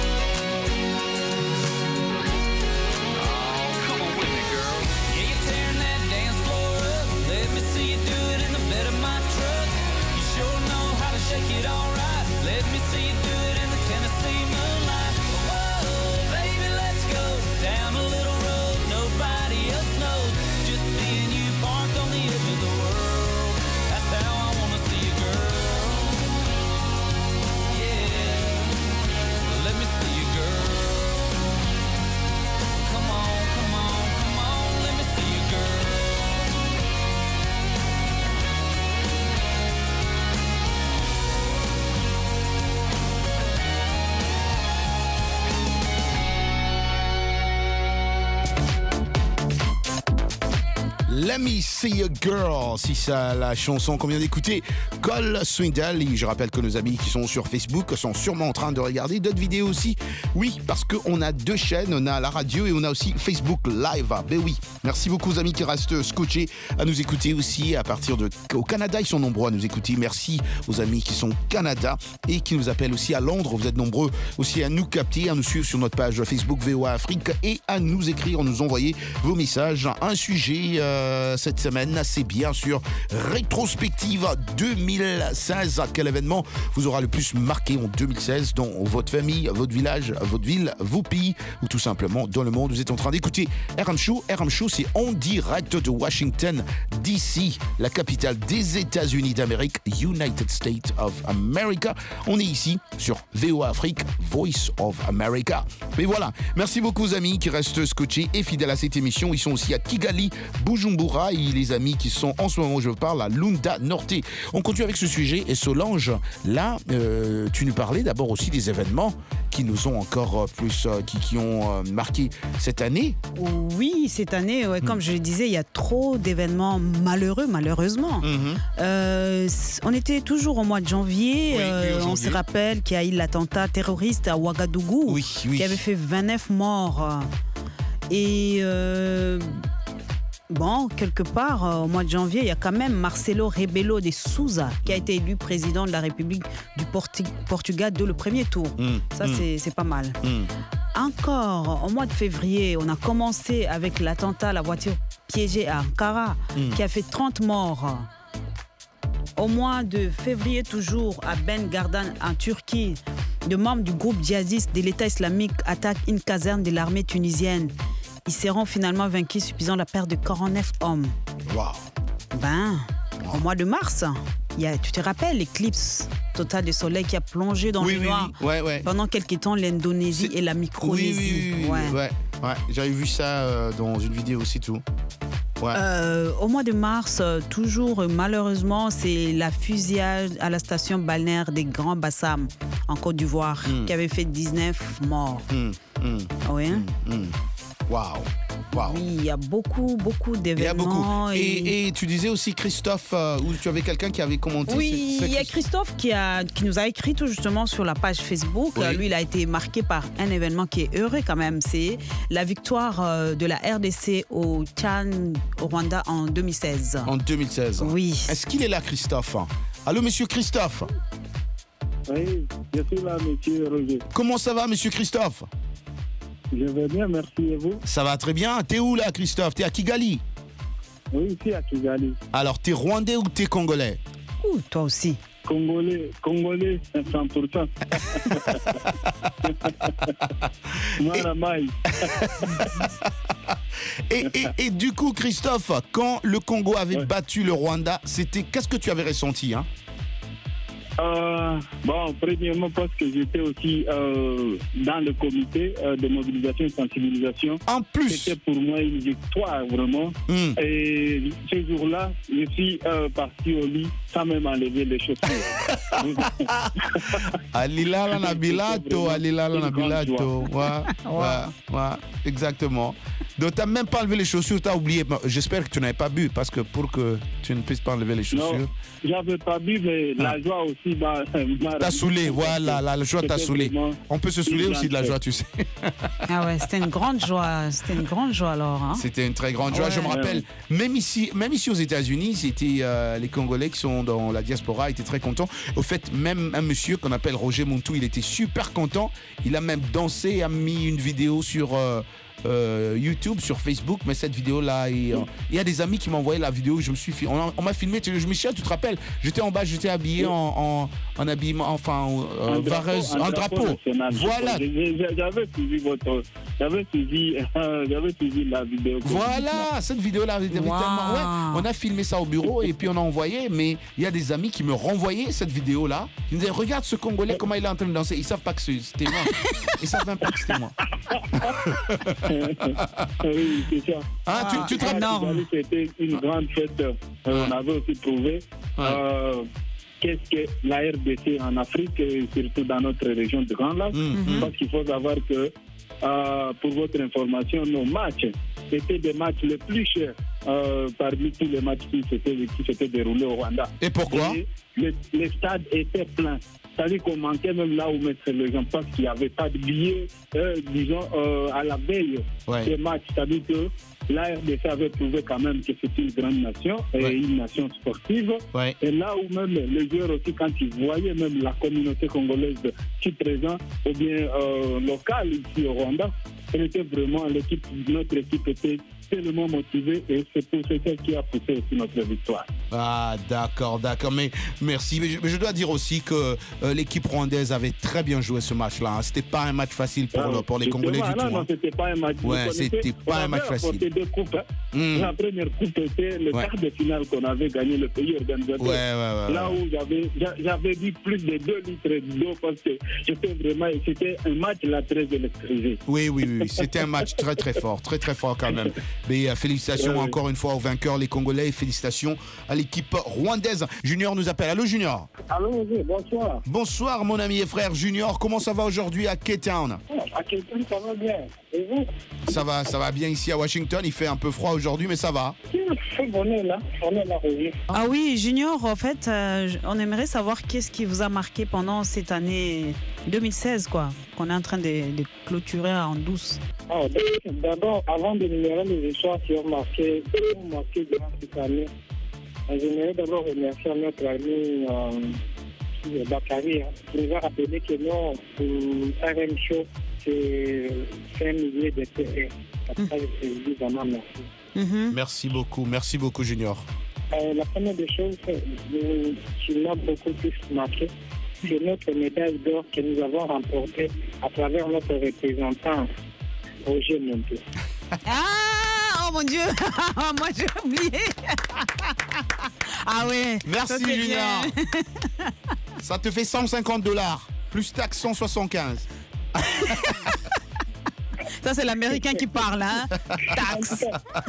Oh, come on with me, girl. Yeah, you're tearing that dance floor up. Let me see you do it in the bed of my truck. You sure know how to shake it all right. Let me see you do it in the Tennessee moonlight. Whoa, baby, let's go down a little road nobody else knows. Just me and you parked on the edge of the world. That's how I wanna see you, girl. Yeah, let me see you, girl. Come on, come on, come on, let me see you, girl. Let Me See a Girl, si ça la chanson qu'on vient d'écouter, Cole Swindle. Et je rappelle que nos amis qui sont sur Facebook sont sûrement en train de regarder d'autres vidéos aussi. Oui, parce qu'on a deux chaînes, on a la radio et on a aussi Facebook Live. Ben oui, merci beaucoup aux amis qui restent scotchés à nous écouter aussi à partir de... Au Canada, ils sont nombreux à nous écouter. Merci aux amis qui sont au Canada et qui nous appellent aussi à Londres. Vous êtes nombreux aussi à nous capter, à nous suivre sur notre page Facebook VOA Afrique et à nous écrire, à nous envoyer vos messages. Un sujet cette semaine, c'est bien sûr rétrospective 2016. Quel événement vous aura le plus marqué en 2016 dans votre famille, votre village, votre ville, vos pays ou tout simplement dans le monde? Vous êtes en train d'écouter RM Show. RM Show, c'est en direct de Washington, D.C., la capitale des États-Unis d'Amérique, United States of America. On est ici sur VOA Afrique, Voice of America. Mais voilà, merci beaucoup aux amis qui restent scotchés et fidèles à cette émission. Ils sont aussi à Kigali, Bujumbura et les amis qui sont en ce moment où je parle à Lunda Norte. On continue avec ce sujet et Solange, là, tu nous parlais d'abord aussi des événements qui nous ont encore plus, qui ont marqué cette année. Oui, cette année, ouais, comme je le disais, il y a trop d'événements malheureux, malheureusement. On était toujours au mois de janvier. On se rappelle qu'il y a eu l'attentat terroriste à Ouagadougou qui avait fait 29 morts. Et bon, quelque part, au mois de janvier, il y a quand même Marcelo Rebelo de Sousa qui a été élu président de la République du Portugal dès le premier tour. Ça, c'est pas mal. Encore, au mois de février, on a commencé avec l'attentat à la voiture piégée à Ankara qui a fait 30 morts. Au mois de février, toujours à Ben Gardan, en Turquie, de membres du groupe djihadiste de l'État islamique attaquent une caserne de l'armée tunisienne. Ils seront finalement vaincus, suffisant la perte de 49 hommes. Wow. Au mois de mars, tu te rappelles l'éclipse totale du soleil qui a plongé dans le noir pendant quelques temps l'Indonésie et la Micronésie. Ouais. J'avais vu ça dans une vidéo aussi tout. Ouais. Au mois de mars, toujours malheureusement, c'est la fusillade à la station balnéaire des Grands Bassam en Côte d'Ivoire qui avait fait 19 morts. Oui. Waouh. Oui, il y a beaucoup d'événements. Il y a beaucoup. Et tu disais aussi Christophe, où tu avais quelqu'un qui avait commenté. Oui, il y a Christophe qui nous a écrit tout justement sur la page Facebook. Oui. Lui, il a été marqué par un événement qui est heureux quand même. C'est la victoire de la RDC au Tchad, au Rwanda en 2016. En 2016. Oui. Est-ce qu'il est là, Christophe? Allô, monsieur Christophe? Oui, je suis là, monsieur Roger. Comment ça va, monsieur Christophe? Je vais bien, merci, et vous? Ça va très bien. T'es où là, Christophe? T'es à Kigali? Oui, ici à Kigali. Alors, t'es rwandais ou t'es congolais? Ouh, toi aussi. Congolais, 100%. Moi, la maille. Et du coup, Christophe, quand le Congo avait battu le Rwanda, qu'est-ce que tu avais ressenti, hein? Bon, premièrement, parce que j'étais aussi dans le comité de mobilisation et sensibilisation. En plus, c'était pour moi une victoire, vraiment. Et ce jour-là, je suis parti au lit sans même enlever les chaussures. Alila Nabilato. Ouais, exactement. Donc, tu n'as même pas enlevé les chaussures, tu as oublié. J'espère que tu n'avais pas bu, parce que pour que tu ne puisses pas enlever les chaussures. Non, j'avais pas bu, mais la joie aussi t'as saoulé, voilà, la joie t'a saoulé. On peut se saouler aussi de la joie, tu sais. Ah ouais, c'était une grande joie. C'était une grande joie alors. Hein. C'était une très grande joie. Je me rappelle, même ici aux États-Unis, c'était les Congolais qui sont dans la diaspora étaient très contents. Au fait, même un monsieur qu'on appelle Roger Montou, il était super content. Il a même dansé, a mis une vidéo sur YouTube, sur Facebook, mais cette vidéo-là, il y a des amis qui m'ont envoyé la vidéo. On m'a filmé. Michel, tu te rappelles? J'étais en bas, j'étais habillé en habillement, enfin, vareuse, en drapeau. Voilà. J'avais suivi la vidéo. Voilà, cette vidéo-là, on a filmé ça au bureau et puis on a envoyé, mais il y a des amis qui me renvoyaient cette vidéo-là. Ils me disaient, regarde ce Congolais, comment il est en train de danser. Ils savent pas que c'était moi. Ils savent même pas que c'était moi. Oui, c'est ça. Ah, tu te rappelles? C'était une grande fête. On avait aussi trouvé qu'est-ce que la RDC en Afrique, et surtout dans notre région de Grand Lac. Parce qu'il faut savoir que, pour votre information, nos matchs étaient des matchs les plus chers parmi tous les matchs qui s'étaient déroulés au Rwanda. Et pourquoi? Les stades étaient pleins. C'est-à-dire qu'on manquait même là où mettre les gens parce qu'il n'y avait pas de billets, disons, à la veille des matchs. C'est-à-dire que la RDC avait prouvé quand même que c'est une grande nation et une nation sportive. Et là où même les joueurs aussi, quand ils voyaient même la communauté congolaise qui présente, ou bien locale ici au Rwanda, c'était vraiment notre équipe était tellement motivée et c'est pour ça qui a poussé aussi notre victoire. Ah, d'accord. Mais merci. Mais je dois dire aussi que l'équipe rwandaise avait très bien joué ce match-là. Hein. C'était pas un match facile pour les Congolais du tout. Non, c'était pas un match. C'était pas un match facile. Deux coupes, hein. La première coupe était le quart de finale qu'on avait gagné, le pays organisateur. Là où j'avais vu plus de 2 litres d'eau parce que c'était un match là très électrisé. Oui. C'était un match très très fort quand même. Mais félicitations encore une fois aux vainqueurs, les Congolais, et félicitations à l'équipe rwandaise. Junior nous appelle. Allô, Junior? Allô, bonsoir. Bonsoir, mon ami et frère Junior. Comment ça va aujourd'hui à Cape Town? À Cape Town, ça va bien. Et vous? Ça va bien ici à Washington. Il fait un peu froid aujourd'hui, mais ça va. On est là, Roger. Ah oui, Junior, en fait, on aimerait savoir qu'est-ce qui vous a marqué pendant cette année 2016, quoi, qu'on est en train de clôturer en douce. D'abord, avant de numérer les histoires qui ont marqué durant cette année, j'aimerais d'abord remercier notre ami Bakary, qui nous a rappelé que non, pour RM Show, c'est 5 milliers de TR. Je dis vraiment merci. Merci beaucoup, Junior. La première des choses qui m'a beaucoup plus marqué, c'est notre médaille d'or que nous avons remportée à travers notre représentant, Roger Montou. Ah, oh mon Dieu, moi j'ai oublié. Ah ouais. Merci ça, c'est Junior. bien. Ça te fait $150. Plus taxe 175. Ça, c'est l'Américain qui parle, hein. Taxe.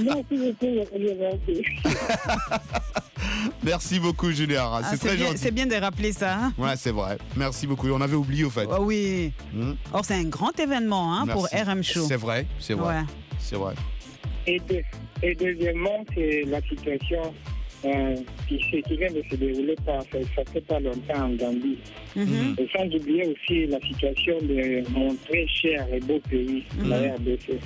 Merci beaucoup Junior. C'est très bien, gentil. c'est bien de rappeler ça. Hein. Ouais, c'est vrai. Merci beaucoup. On avait oublié au fait. Oh, oui. Or, c'est un grand événement hein, pour RM Show. C'est vrai, c'est vrai. Ouais. C'est vrai. Et deuxièmement, c'est la situation qui vient de se dérouler ça fait pas longtemps en Gambie. Et sans oublier aussi la situation de mon très cher et beau pays, la RDC.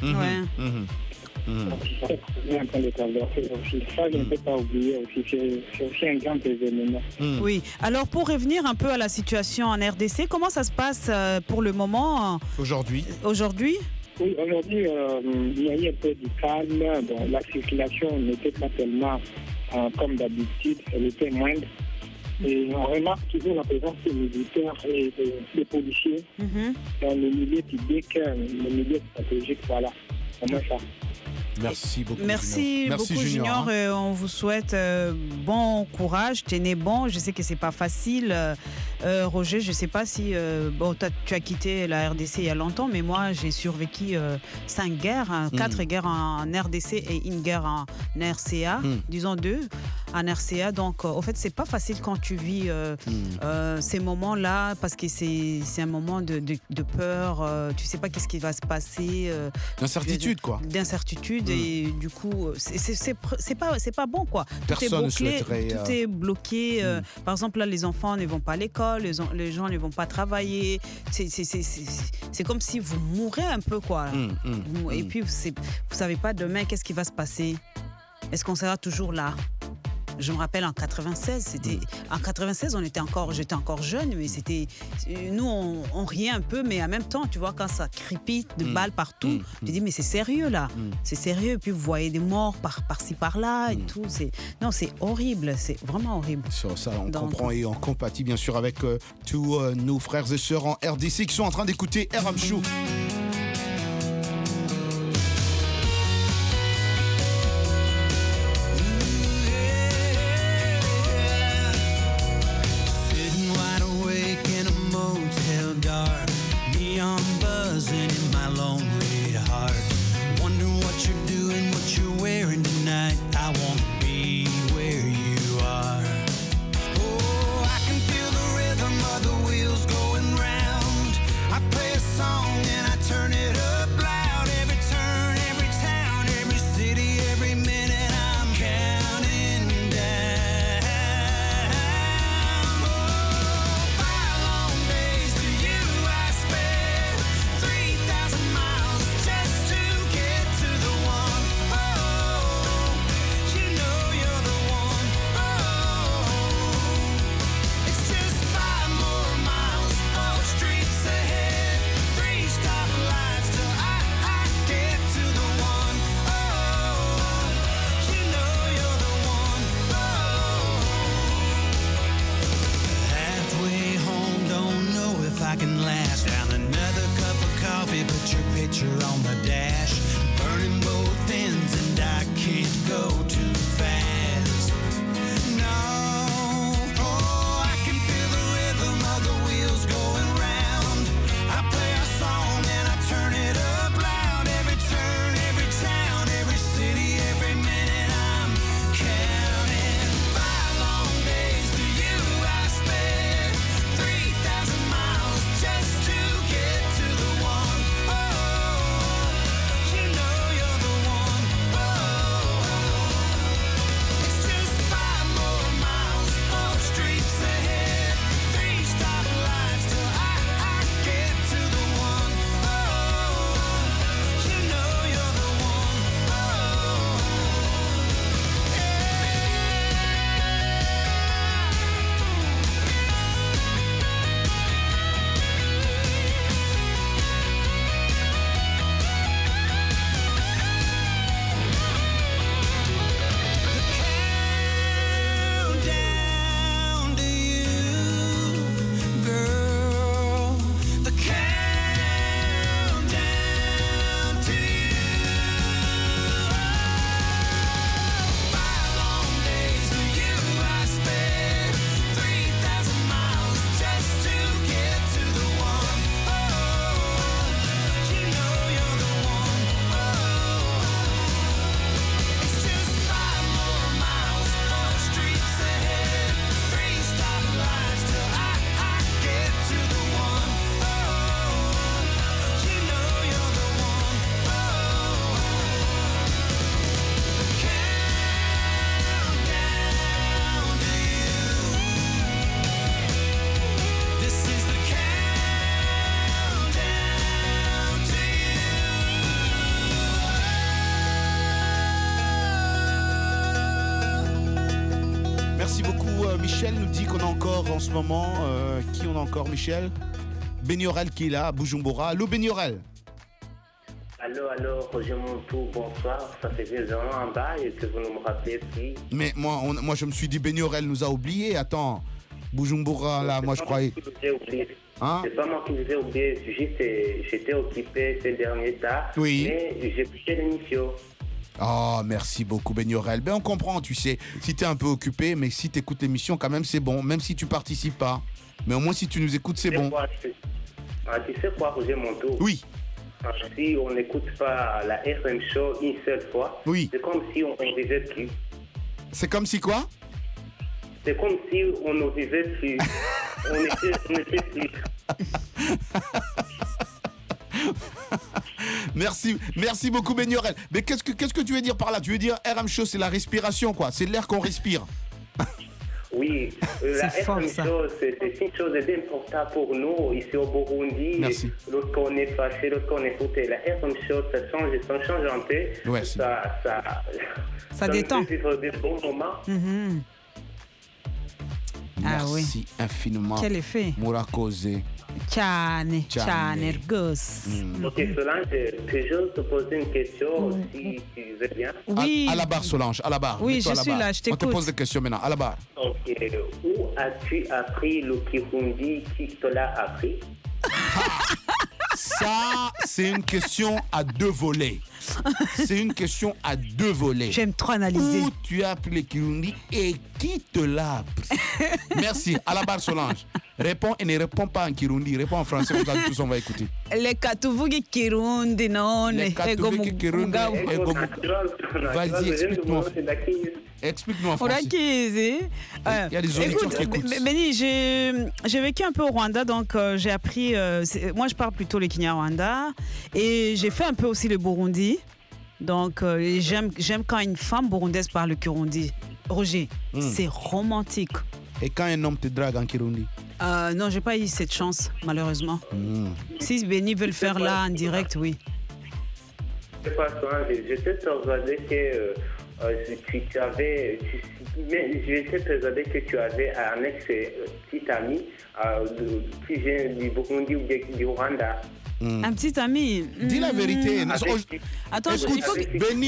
C'est en train de traverser aussi. Ça, je ne peux pas oublier aussi. C'est aussi un grand événement. Oui. Alors, pour revenir un peu à la situation en RDC, comment ça se passe pour le moment aujourd'hui? Oui, aujourd'hui, il y a eu un peu de calme. Bon, la circulation n'était pas tellement comme d'habitude, elle était moindre. Et on remarque toujours la présence des militaires et des policiers dans le milieu public, le milieu stratégique, voilà. Comment ça? Merci beaucoup. Merci beaucoup Junior. On vous souhaite bon courage, tenez bon. Je sais que c'est pas facile. Roger, je sais pas si tu as quitté la RDC il y a longtemps, mais moi j'ai survécu 5 guerres, 4 guerres en RDC et une guerre en RCA, disons 2 en RCA. Donc au fait c'est pas facile quand tu vis ces moments-là parce que c'est un moment de peur. Tu sais pas qu'est-ce qui va se passer. D'incertitude quoi. D'incertitude. Et du coup, c'est pas bon quoi. Personne tout est souhaiterait. Tout est bloqué. Par exemple, là, les enfants ne vont pas à l'école, les gens ne vont pas travailler. C'est comme si vous mourrez un peu quoi. Et puis, vous savez pas demain qu'est-ce qui va se passer. Est-ce qu'on sera toujours là? Je me rappelle en 96, en 96 j'étais encore jeune, mais nous on riait un peu, mais en même temps, tu vois, quand ça crépite de balles partout, tu dis mais c'est sérieux là, c'est sérieux. Et puis vous voyez des morts par-ci par-là et tout. C'est horrible, c'est vraiment horrible. Sur ça, on comprend et on compatit bien sûr avec tous nos frères et sœurs en RDC qui sont en train d'écouter RM Show. Michel nous dit qu'on a encore en ce moment... qui on a encore, Michel? Benyorel qui est là, à Bujumbura. Allô, Benyorel? Allô, Roger Montou, bonsoir. Ça fait 2 ans en bas et que vous ne me rappelez plus. Mais moi je me suis dit, Benyorel nous a oubliés. Attends, Bujumbura, là, moi je croyais... Hein? C'est pas moi qui vous ai oublié, j'étais occupé ces derniers temps, oui. Mais j'ai poussé l'émission. Oh, merci beaucoup, Benyorel. Ben, on comprend, tu sais, si t'es un peu occupé, mais si t'écoutes l'émission, quand même, c'est bon, même si tu participes pas. Mais au moins, si tu nous écoutes, c'est bon. Tu sais quoi, Roger Montou? Oui. Si on n'écoute pas la RM Show une seule fois, oui. C'est comme si on ne vivait plus. C'est comme si quoi? C'est comme si on ne vivait plus. on n'était plus. Merci beaucoup, Benyorel. Mais qu'est-ce que tu veux dire par là? Tu veux dire RM Show, c'est la respiration, quoi. C'est l'air qu'on respire. Oui, la RM Show, c'est une chose d'important pour nous ici au Burundi. Merci. Lorsqu'on est fâché, lorsqu'on est fouté, la RM Show, ça change un peu. Ouais, ça détend. Vivre des bons moments. Mm-hmm. Merci infiniment. Quel effet? Murakoze. Cyane, Ergos. Ok, Solange, peux-je te poser une question si tu veux bien? Oui. À la barre, Solange, à la barre. Oui, je suis là, je t'écoute. On te pose des questions maintenant, à la barre. Ok, où as-tu appris le Kirundi? Qui te l'a appris? Ça, c'est une question à 2 volets. J'aime trop analyser. Où tu as appris le Kirundi et qui te l'a appris? Merci. À la barre, Solange. Réponds et ne réponds pas en Kirundi. Réponds en français, comme ça tous on va écouter. Les Katuvugi Kirundi, non. Les Katuvugi Kirundi. Vas-y, explique-moi. Explique-nous en français. Il y a des auditeurs qui écoutent. Benny, j'ai vécu un peu au Rwanda, donc j'ai appris... moi, je parle plutôt le Kinyarwanda. Et j'ai fait un peu aussi le Burundi. Donc, j'aime quand une femme burundaise parle le Kirundi. Roger, c'est romantique. Et quand un homme te drague en Kirundi? Non, j'ai pas eu cette chance, malheureusement. Si Benny veut le faire là, en direct, oui. C'est pas ça, j'étais persuadé que j'étais persuadé que tu avais un ex-petit ami qui vient du Burundi ou du Rwanda. Un petit ami. Dis la vérité. Attends, écoute,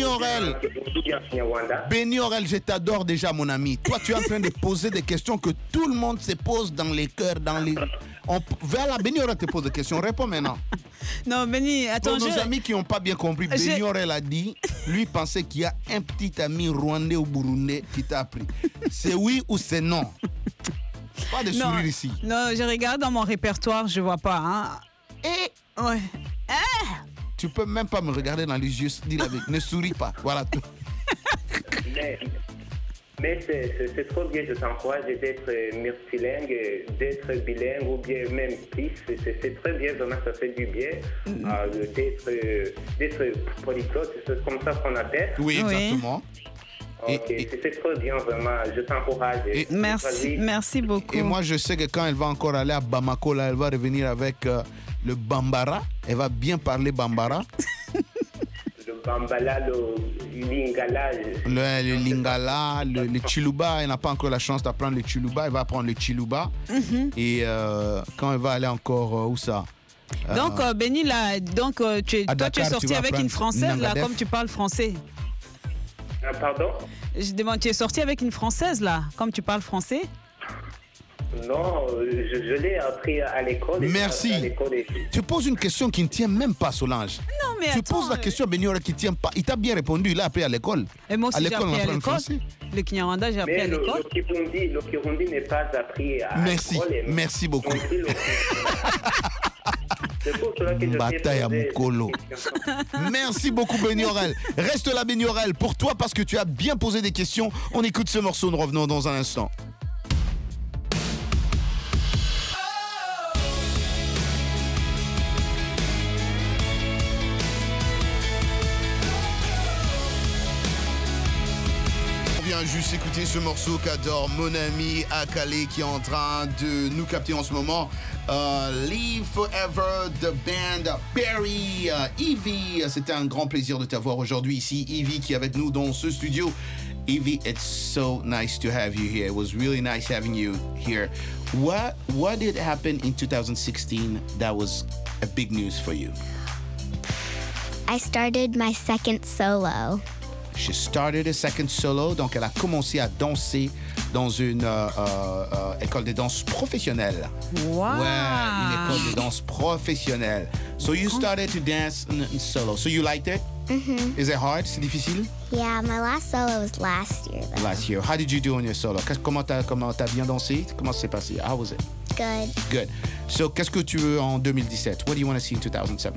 Benyorel, je t'adore déjà, mon ami. Toi, tu es en train de poser des questions que tout le monde se pose dans les cœurs, Voilà, Benyorel te pose des questions. Réponds maintenant. Non, Benny, attends. Pour nos amis qui n'ont pas bien compris, Benyorel a dit, lui pensait qu'il y a un petit ami rwandais ou burundais qui t'a appris. C'est oui ou c'est non? Pas de sourire ici. Non, je regarde dans mon répertoire, je vois pas. Hein. Ouais. Tu peux même pas me regarder dans les yeux, dis-le avec. Ne souris pas. Voilà tout. Mais c'est trop bien, je t'encourage d'être multilingue, d'être bilingue ou bien même plus. C'est très bien, vraiment, ça fait du bien d'être polyglotte, c'est comme ça qu'on appelle. Oui, exactement. Ok, c'est très bien, vraiment, je t'encourage. Merci beaucoup. Et moi, je sais que quand elle va encore aller à Bamako, là, elle va revenir avec le Bambara. Elle va bien parler Bambara. Le Bambala, le Lingala. Le Lingala, le Chiluba. Elle n'a pas encore la chance d'apprendre le Chiluba. Elle va apprendre le Chiluba. Et quand elle va aller encore, où ça? Donc, Benny, là, toi, tu es sorti avec une Française, là, comme tu parles français. Pardon? Je demande, tu es sorti avec une Française, là, comme tu parles français? Non, je l'ai appris à l'école. Merci. Tu poses une question qui ne tient même pas, Solange. Non, mais tu poses la question à Benyorel qui ne tient pas. Il t'a bien répondu, il a appris à l'école. Et moi aussi, j'ai appris à l'école. Français. Le Kinyarwanda, j'ai appris à l'école. Le Kirundi n'est pas appris à l'école. Merci beaucoup. C'est pour cela que Bataille à Mukolo. Merci beaucoup, Benyorel. Reste là, Benyorel, pour toi, parce que tu as bien posé des questions. On écoute ce morceau, nous revenons dans un instant. Juste écouter ce morceau qu'adore mon ami Akale qui est en train de nous capter en ce moment. Live Forever, the band Perry, Evie. C'était un grand plaisir de t'avoir aujourd'hui ici. Evie qui est avec nous dans ce studio. Evie, it's so nice to have you here. It was really nice having you here. What did happen in 2016 that was a big news for you? I started my second solo. She started a second solo, donc elle a commencé à danser dans une école de danse professionnelle. Wow. Ouais, une école de danse professionnelle. So you started to dance in solo. So you liked it? Mm-hmm. Is it hard? C'est difficile? Yeah, my last solo was last year, though. Last year. How did you do on your solo? Comment t'as bien dansé? Comment ça s'est passé? How was it? Good. Good. So qu'est-ce que tu veux en 2017? What do you want to see in 2017?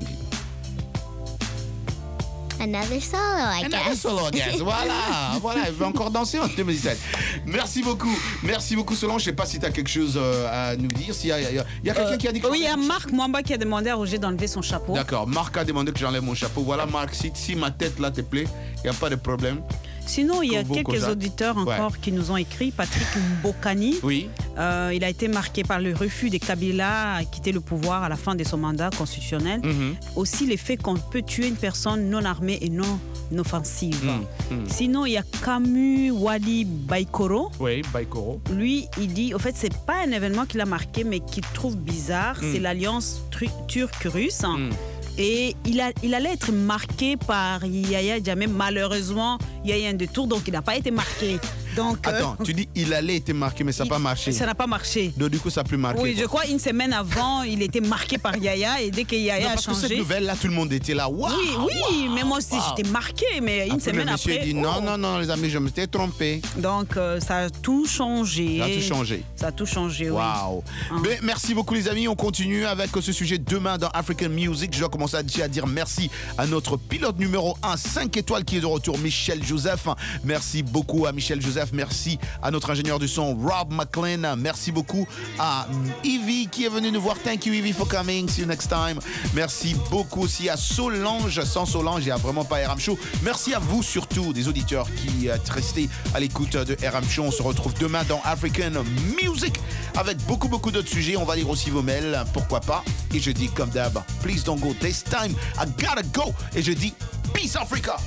Another solo, I Another guess. solo, I guess. Voilà, elle veut encore danser en 2017. Merci beaucoup Solange. Je sais pas si tu as quelque chose à nous dire. S'il y a quelqu'un qui a dit que... Oui, il y a Marc Mwamba qui a demandé à Roger d'enlever son chapeau. D'accord, Marc a demandé que j'enlève mon chapeau. Voilà, Marc, si ma tête là te plaît, il n'y a pas de problème. Sinon, il y a quelques auditeurs encore qui nous ont écrit. Patrick Mbokani. Oui. Il a été marqué par le refus de Kabila à quitter le pouvoir à la fin de son mandat constitutionnel. Aussi, le fait qu'on peut tuer une personne non armée et non offensive. Sinon, il y a Camus Wali Baikoro. Oui, Baikoro. Lui, il dit, au fait, c'est pas un événement qu'il a marqué, mais qu'il trouve bizarre. C'est l'alliance turque-russe. Et il allait être marqué par Yaya Jammeh. Malheureusement, il y a eu un détour, donc il n'a pas été marqué. Donc, attends, tu dis il allait être marqué, mais ça n'a pas marché. Ça n'a pas marché. Donc du coup, ça n'a plus marqué. Oui, je crois une semaine avant, il était marqué par Yaya, et dès que Yaya a changé... Parce que cette nouvelle-là, tout le monde était là. Wow, oui, mais moi aussi, j'étais marqué, mais une semaine après... Le monsieur dit non, les amis, je me suis trompé. Donc, ça a tout changé. Ça a tout changé, oui. Wow. Mais merci beaucoup, les amis. On continue avec ce sujet demain dans African Music. Je dois commencer à dire merci à notre pilote numéro 1, 5 étoiles qui est de retour, Michel Joseph. Merci beaucoup à Michel Joseph. Merci à notre ingénieur du son, Rob McLean. Merci beaucoup à Evie qui est venue nous voir. Thank you, Evie, for coming. See you next time. Merci beaucoup aussi à Solange. Sans Solange, il n'y a vraiment pas RM Show. Merci à vous surtout, des auditeurs qui êtes restés à l'écoute de RM Show. On se retrouve demain dans African Music avec beaucoup d'autres sujets. On va lire aussi vos mails, pourquoi pas. Et je dis comme d'hab, please don't go this time. I gotta go. Et je dis peace Africa.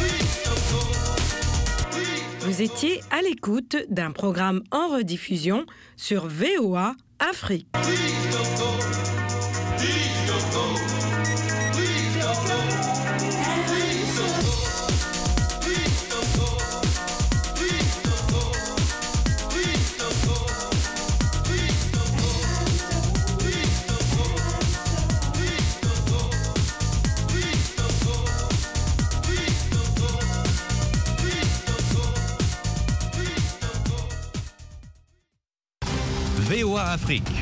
Vous étiez à l'écoute d'un programme en rediffusion sur VOA Afrique. VOA Afrique.